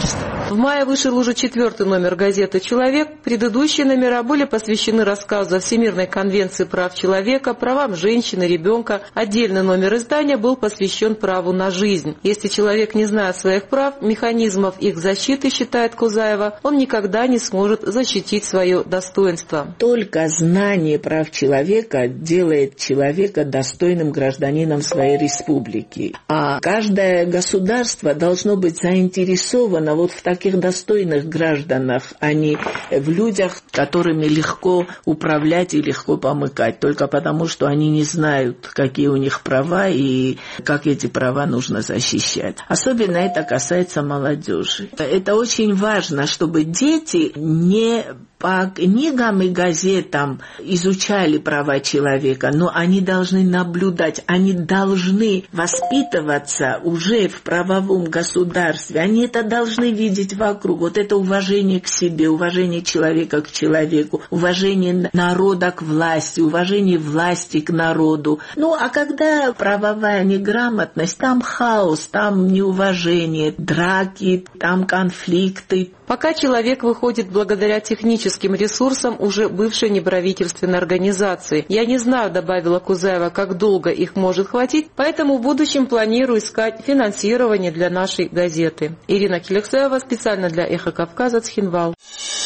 В мае вышел уже 4-й номер газеты «Человек». Предыдущие номера были посвящены рассказу о Всемирной конвенции прав человека, правам женщины, ребенка. Отдельный номер издания был посвящен праву на жизнь. Если человек не знает своих прав, механизмов их защиты, считает Кузаева, он никогда не сможет защитить свое достоинство. Только знание прав человека делает человека достойным гражданином своей республики. А каждое государство должно быть заинтересовано вот в таких достойных гражданах, а не в людях, которыми легко управлять и легко помыкать, только потому, что они не знают, какие у них права и как эти права нужно защищать. Особенно это касается молодежи. Это очень важно, чтобы дети не по книгам и газетам изучали права человека, но они должны наблюдать, они должны воспитываться уже в правовом государстве, они это должны видеть вокруг. Вот это уважение к себе, уважение человека к человеку, уважение народа к власти, уважение власти к народу. Ну, а когда правовая неграмотность, там хаос, там неуважение, драки, там конфликты. Пока человек выходит благодаря техническим ресурсам уже бывшей неправительственной организации. Я не знаю, добавила Кузаева, как долго их может хватить, поэтому в будущем планирую искать финансирование для нашей газеты. Ирина Келексаева, специально для «Эхо Кавказа», Цхинвал.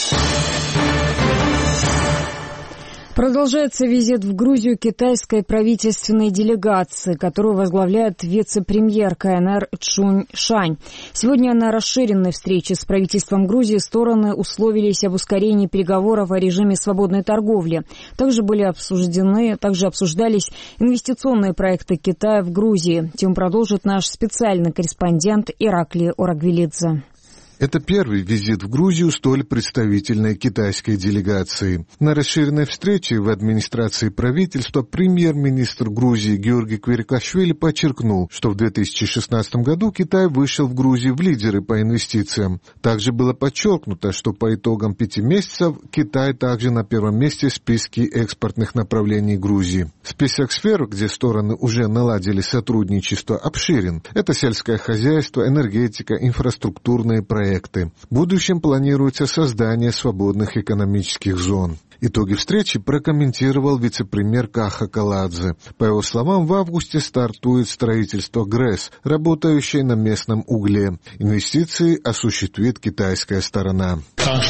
Продолжается визит в Грузию китайской правительственной делегации, которую возглавляет вице-премьер КНР Чжун Шань. Сегодня на расширенной встрече с правительством Грузии стороны условились об ускорении переговоров о режиме свободной торговли. Также обсуждались инвестиционные проекты Китая в Грузии. Тему продолжит наш специальный корреспондент Ираклий Орагвелидзе. Это первый визит в Грузию столь представительной китайской делегации. На расширенной встрече в администрации правительства премьер-министр Грузии Георгий Кверикашвили подчеркнул, что в 2016 году Китай вышел в Грузию в лидеры по инвестициям. Также было подчеркнуто, что по итогам 5 месяцев Китай также на первом месте в списке экспортных направлений Грузии. Список сфер, где стороны уже наладили сотрудничество, обширен. Это сельское хозяйство, энергетика, инфраструктурные проекты. В будущем планируется создание свободных экономических зон. Итоги встречи прокомментировал вице-премьер Каха Каладзе. По его словам, в августе стартует строительство ГРЭС, работающее на местном угле. Инвестиции осуществит китайская сторона.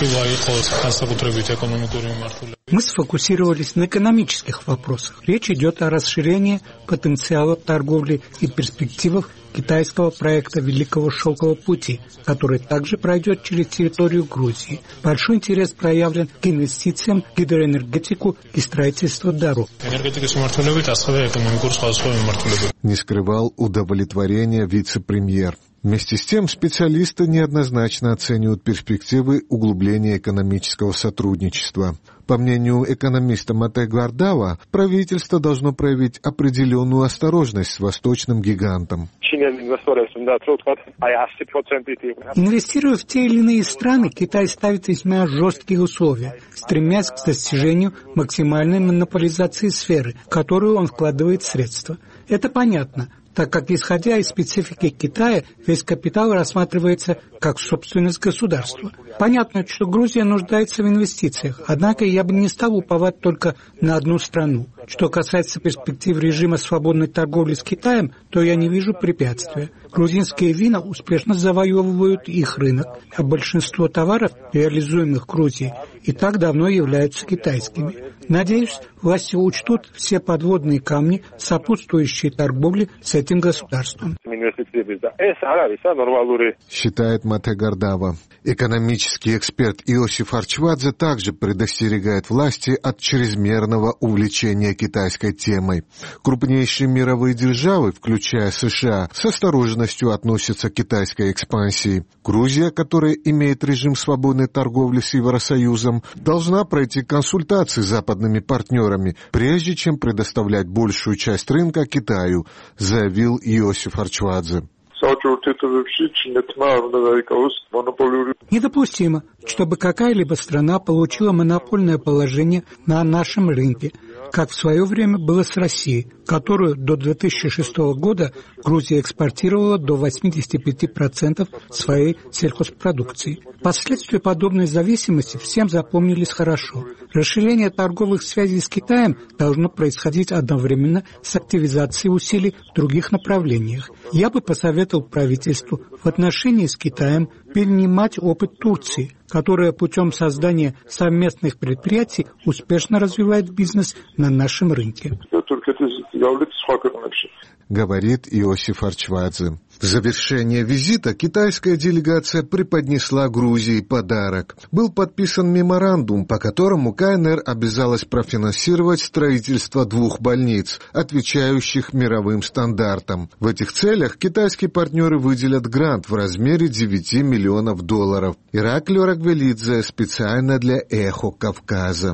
Мы сфокусировались на экономических вопросах. Речь идет о расширении потенциала торговли и перспективах китайского проекта Великого Шелкового пути, который также пройдет через территорию Грузии. Большой интерес проявлен к инвестициям, гидроэнергетику и строительству дорог. Не скрывал удовлетворения вице-премьер. Вместе с тем, специалисты неоднозначно оценивают перспективы углубления экономического сотрудничества. По мнению экономиста Мате Гвардава, правительство должно проявить определенную осторожность с восточным гигантом. Инвестируя в те или иные страны, Китай ставит весьма жесткие условия, стремясь к достижению максимальной монополизации сферы, в которую он вкладывает средства. Это понятно, так как, исходя из специфики Китая, весь капитал рассматривается как собственность государства. Понятно, что Грузия нуждается в инвестициях, однако я бы не стал уповать только на одну страну. Что касается перспектив режима свободной торговли с Китаем, то я не вижу препятствия. Грузинские вина успешно завоевывают их рынок, а большинство товаров, реализуемых в Грузии, и так давно являются китайскими. Надеюсь, власти учтут все подводные камни, сопутствующие торговле с этим государством. Считает Мате Гвардава. Экономический эксперт Иосиф Арчвадзе также предостерегает власти от чрезмерного увлечения китайской темой. Крупнейшие мировые державы, включая США, с осторожностью относятся к китайской экспансии. Грузия, которая имеет режим свободной торговли с Евросоюзом, должна пройти консультации с западными партнерами, прежде чем предоставлять большую часть рынка Китаю, заявил Иосиф Арчвадзе. Недопустимо, чтобы какая-либо страна получила монопольное положение на нашем рынке. как в свое время было с Россией, которую до 2006 года Грузия экспортировала до 85% своей сельхозпродукции. Последствия подобной зависимости всем запомнились хорошо. Расширение торговых связей с Китаем должно происходить одновременно с активизацией усилий в других направлениях. Я бы посоветовал правительству в отношении с Китаем перенимать опыт Турции, которая путем создания совместных предприятий успешно развивает бизнес на нашем рынке. Говорит Иосиф Арчвадзе. В завершение визита китайская делегация преподнесла Грузии подарок. Был подписан меморандум, по которому КНР обязалась профинансировать строительство 2 больниц, отвечающих мировым стандартам. В этих целях китайские партнеры выделят грант в размере $9 миллионов. Ираклий Рагвелидзе специально для «Эхо Кавказа».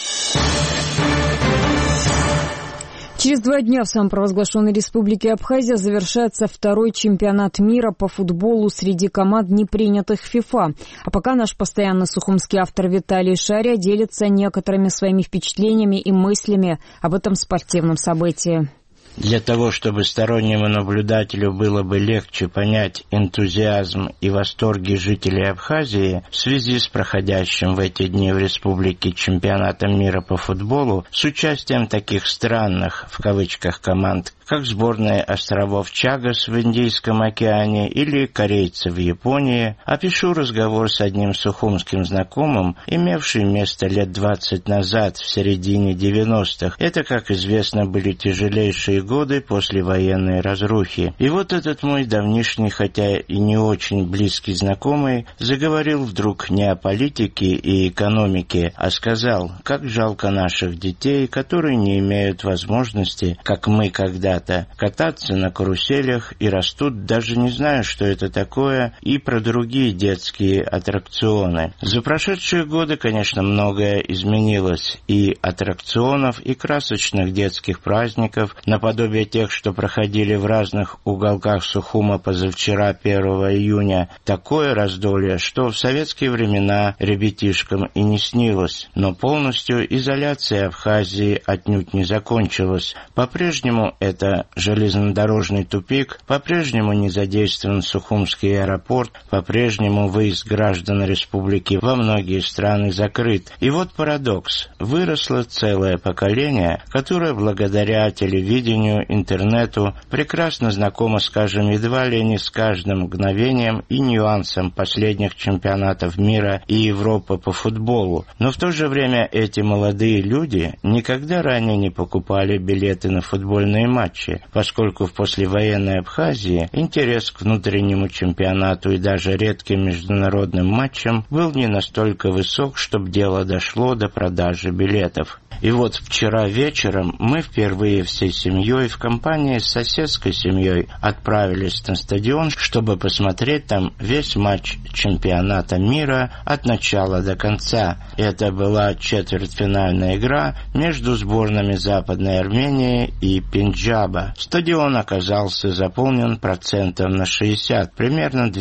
Через 2 дня в самопровозглашенной республике Абхазия завершается 2-й чемпионат мира по футболу среди команд, не принятых в ФИФА. А пока наш постоянно сухумский автор Виталий Шария делится некоторыми своими впечатлениями и мыслями об этом спортивном событии. Для того, чтобы стороннему наблюдателю было бы легче понять энтузиазм и восторги жителей Абхазии в связи с проходящим в эти дни в республике чемпионатом мира по футболу с участием таких странных, в кавычках, команд, как сборная островов Чагас в Индийском океане или корейцы в Японии, опишу разговор с одним сухумским знакомым, имевший место лет 20 назад, в середине 90-х. Это, как известно, были тяжелейшие годы после военной разрухи. И вот этот мой давнишний, хотя и не очень близкий знакомый, заговорил вдруг не о политике и экономике, а сказал, как жалко наших детей, которые не имеют возможности, как мы когда-то, кататься на каруселях и растут, даже не зная, что это такое, и про другие детские аттракционы. За прошедшие годы, конечно, многое изменилось. И аттракционов, и красочных детских праздников, наподобие тех, что проходили в разных уголках Сухума позавчера, 1 июня, такое раздолье, что в советские времена ребятишкам и не снилось. Но полностью изоляция Абхазии отнюдь не закончилась. По-прежнему это железнодорожный тупик, по-прежнему не задействован Сухумский аэропорт, по-прежнему выезд граждан республики во многие страны закрыт. И вот парадокс. Выросло целое поколение, которое благодаря телевидению, интернету прекрасно знакомо, скажем, едва ли не с каждым мгновением и нюансом последних чемпионатов мира и Европы по футболу. Но в то же время эти молодые люди никогда ранее не покупали билеты на футбольные матчи, поскольку в послевоенной Абхазии интерес к внутреннему чемпионату и даже редким международным матчам был не настолько высок, чтобы дело дошло до продажи билетов. И вот вчера вечером мы впервые всей семьей в компании с соседской семьей отправились на стадион, чтобы посмотреть там весь матч чемпионата мира от начала до конца. Это была четвертьфинальная игра между сборными Западной Армении и Пенджаба. Стадион оказался заполнен процентом на 60, примерно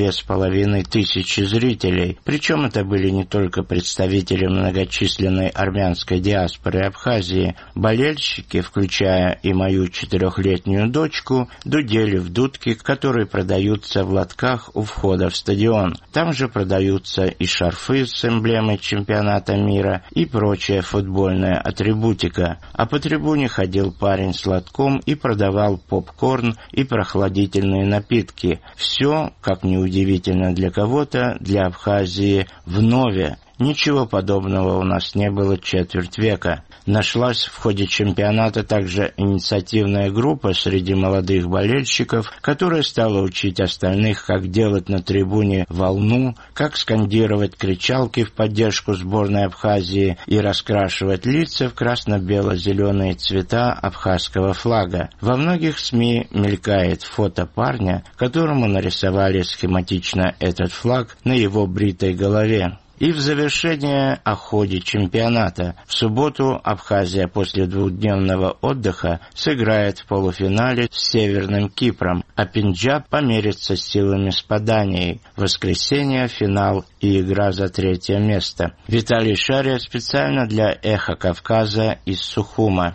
2500 зрителей. Причем это были не только представители многочисленной армянской диаспоры Абхазии. Болельщики, включая и мою 4-летнюю дочку, дудели в дудки, которые продаются в лотках у входа в стадион. Там же продаются и шарфы с эмблемой чемпионата мира, и прочая футбольная атрибутика. А по трибуне ходил парень с лотком и продавал попкорн и прохладительные напитки. Все, как неудивительно для кого-то, для Абхазии вновь. Ничего подобного у нас не было четверть века. Нашлась в ходе чемпионата также инициативная группа среди молодых болельщиков, которая стала учить остальных, как делать на трибуне волну, как скандировать кричалки в поддержку сборной Абхазии и раскрашивать лица в красно-бело-зеленые цвета абхазского флага. Во многих СМИ мелькает фото парня, которому нарисовали схематично этот флаг на его бритой голове. И в завершение о ходе чемпионата. В субботу Абхазия после двухдневного отдыха сыграет в полуфинале с Северным Кипром, а Пенджаб померится с силами с Паданией. В воскресенье финал и игра за 3-е место. Виталий Шария специально для «Эхо Кавказа» из Сухума.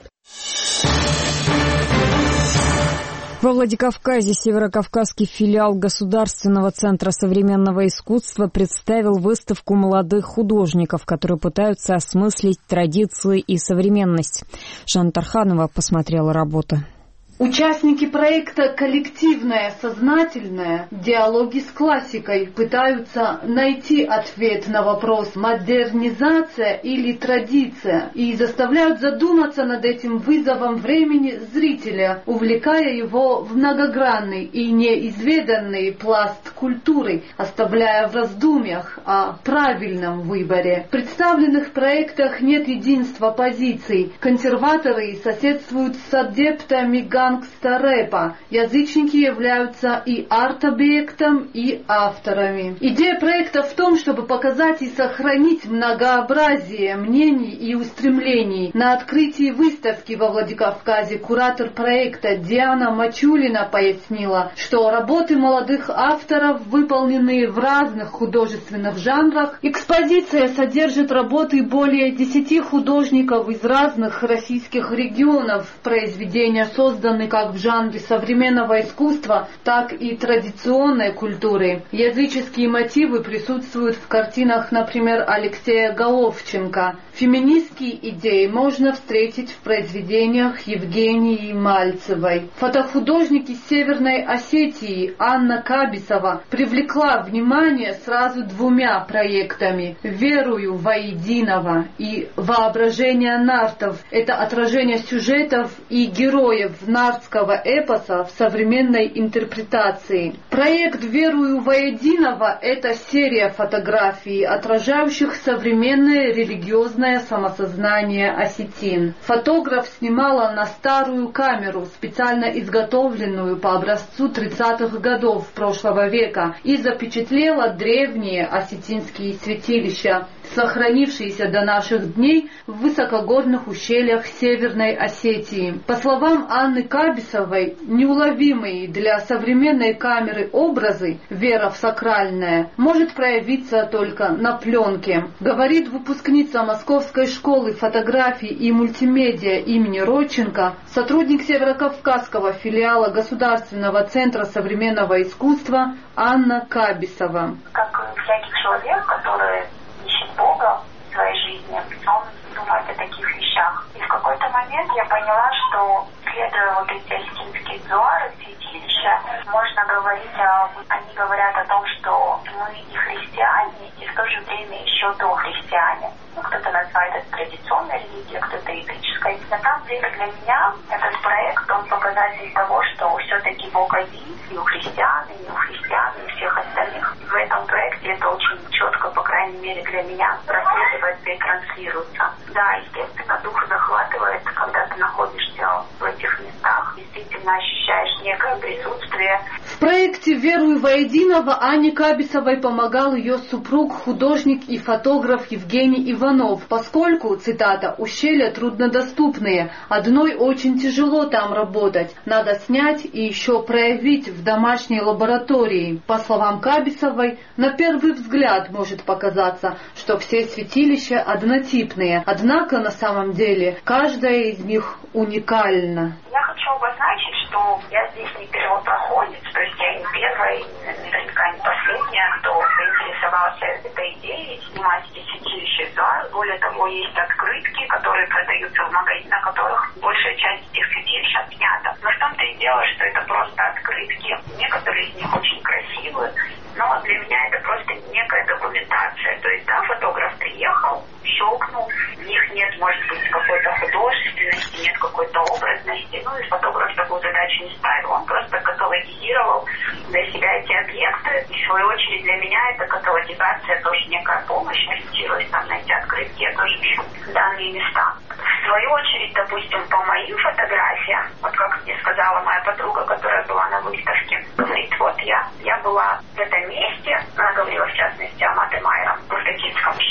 Во Владикавказе Северокавказский филиал Государственного центра современного искусства представил выставку молодых художников, которые пытаются осмыслить традиции и современность. Жанна Тарханова посмотрела работы. Участники проекта «Коллективное сознательное. Диалоги с классикой» пытаются найти ответ на вопрос «модернизация или традиция» и заставляют задуматься над этим вызовом времени зрителя, увлекая его в многогранный и неизведанный пласт культуры, оставляя в раздумьях о правильном выборе. В представленных проектах нет единства позиций. Консерваторы соседствуют с адептами гангста-рэпа. Язычники являются и арт-объектом, и авторами. Идея проекта в том, чтобы показать и сохранить многообразие мнений и устремлений. На открытии выставки во Владикавказе куратор проекта Диана Мачулина пояснила, что работы молодых авторов выполнены в разных художественных жанрах. Экспозиция содержит работы более 10 художников из разных российских регионов. Произведения созданы как в жанре современного искусства, так и традиционной культуры. Языческие мотивы присутствуют в картинах, например, Алексея Головченко. Феминистские идеи можно встретить в произведениях Евгении Мальцевой. Фотохудожник из Северной Осетии Анна Кабисова привлекла внимание сразу 2 проектами «Верую воединого» и «Воображение нартов». Это отражение сюжетов и героев нартского эпоса в современной интерпретации. Проект «Верую воединого» — это серия фотографий, отражающих современное религиозное самосознание осетин. Фотограф снимала на старую камеру, специально изготовленную по образцу 30-х годов прошлого века, и запечатлела древние осетинские святилища, сохранившиеся до наших дней в высокогорных ущельях Северной Осетии. По словам Анны Кабисовой, неуловимые для современной камеры образы «вера в сакральное» может проявиться только на пленке. Говорит выпускница Московской школы фотографии и мультимедиа имени Родченко, сотрудник Северокавказского филиала Государственного центра современного искусства Анна Кабисова. Как всякий человек, который ищет Бога в своей жизни, он думает о таких вещах. И в какой-то момент я поняла, что, следуя вот эти осетинские дзуары, святилища, можно говорить они говорят о том, что мы и христиане, и в то же время еще дохристиане. Кто-то называет это традиционной религией, кто-то языческой. На самом деле для меня этот проект, он показатель того, что все-таки Бог один и у христиан, и не у христиан, и у всех остальных. В этом проекте это очень четко, по крайней мере для меня, прослеживается и транслируется. Да, естественно, дух захватывает, когда ты находишься в этих местах, действительно ощущаешь некое присутствие. В проекте «Верую воединого» Анне Кабисовой помогал ее супруг, художник и фотограф Евгений Иванов, поскольку, цитата, «ущелья труднодоступные, одной очень тяжело там работать, надо снять и еще проявить в домашней лаборатории». По словам Кабисовой, на первый взгляд может показаться, что все святилища однотипные, однако на самом деле каждая из них уникальна. Я хочу обозначить, что я здесь не первопроходец, то есть я не первая и наверняка не последняя, кто заинтересовался этой идеей снимать эти святилища в зал. Более того, есть открытки, которые продаются в магазинах, на которых большая часть этих святилищ отснята. Но в том-то и дело, что это просто открытки, некоторые из них очень красивые, но для меня это просто некая документация. То есть, да, фотограф приехал, щелкнул, в них нет, может быть, какой-то художественности, нет какой-то образности. Ну и фотограф такую задачу не ставил. Он просто каталогизировал для себя эти объекты. И в свою очередь для меня эта каталогизация тоже некая помощь. Ориентируясь там на эти открытки, я тоже ищу данные места. В свою очередь, допустим, по моим фотографиям, вот как мне сказала моя подруга, которая была на выставке, говорит, вот я была в этом месте, она говорила в частности о Мате Майрам в Уртакинском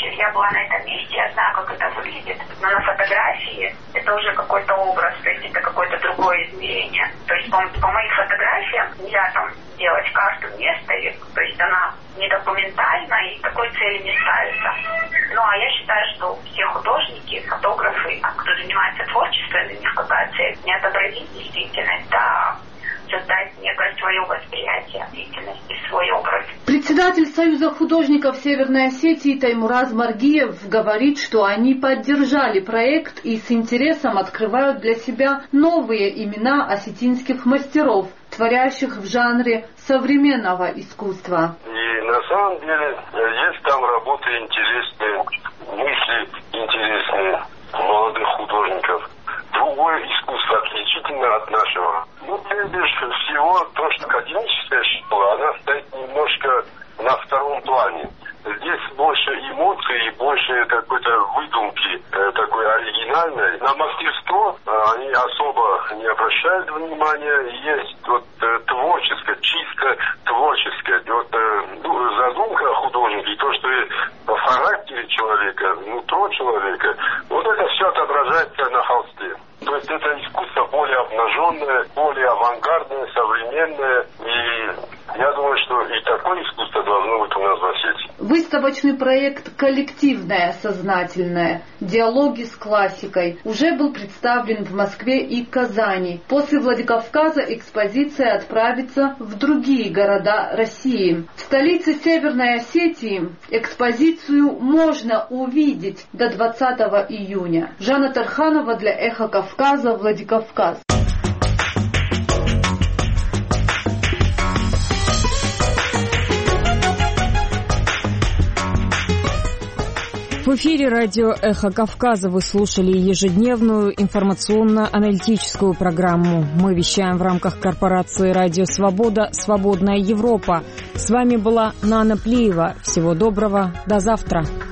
другое измерение. То есть по моим фотографиям нельзя там делать карту места, то есть она не документальна и такой цели не ставится. Ну а я считаю, что все художники, фотографы, кто занимается творчеством, у них какая цель? Не отобразить действительность, а создать некое свое восприятие деятельности, свой образ. Председатель Союза художников Северной Осетии Таймураз Маргиев говорит, что они поддержали проект и с интересом открывают для себя новые имена осетинских мастеров, творящих в жанре современного искусства. И на самом деле есть там работы интересные, мысли интересные молодых художников. Другое искусство отличительно от нашего. Ну, прежде всего, то, что академическая школа, она стоит немножко на втором плане. Здесь больше эмоций и больше какой-то выдумки такой оригинальной. На мастерство они особо не обращают внимания. Есть вот творческое, чисто творческое. Вот задумка художника и то, что в характере человека, нутро человека, вот это все отображается на холсте. То есть это искусство более обнаженное, более авангардное, современное. И я думаю, что и такое искусство должно быть у нас в Осетии. Выставочный проект «Коллективное сознательное. Диалоги с классикой» уже был представлен в Москве и Казани. После Владикавказа экспозиция отправится в другие города России. В столице Северной Осетии экспозицию можно увидеть до 20 июня. Жанна Тарханова для «Эхо Кавказа», Владикавказ. В эфире радио «Эхо Кавказа» вы слушали ежедневную информационно-аналитическую программу. Мы вещаем в рамках корпорации «Радио Свобода. Свободная Европа». С вами была Нана Плиева. Всего доброго. До завтра.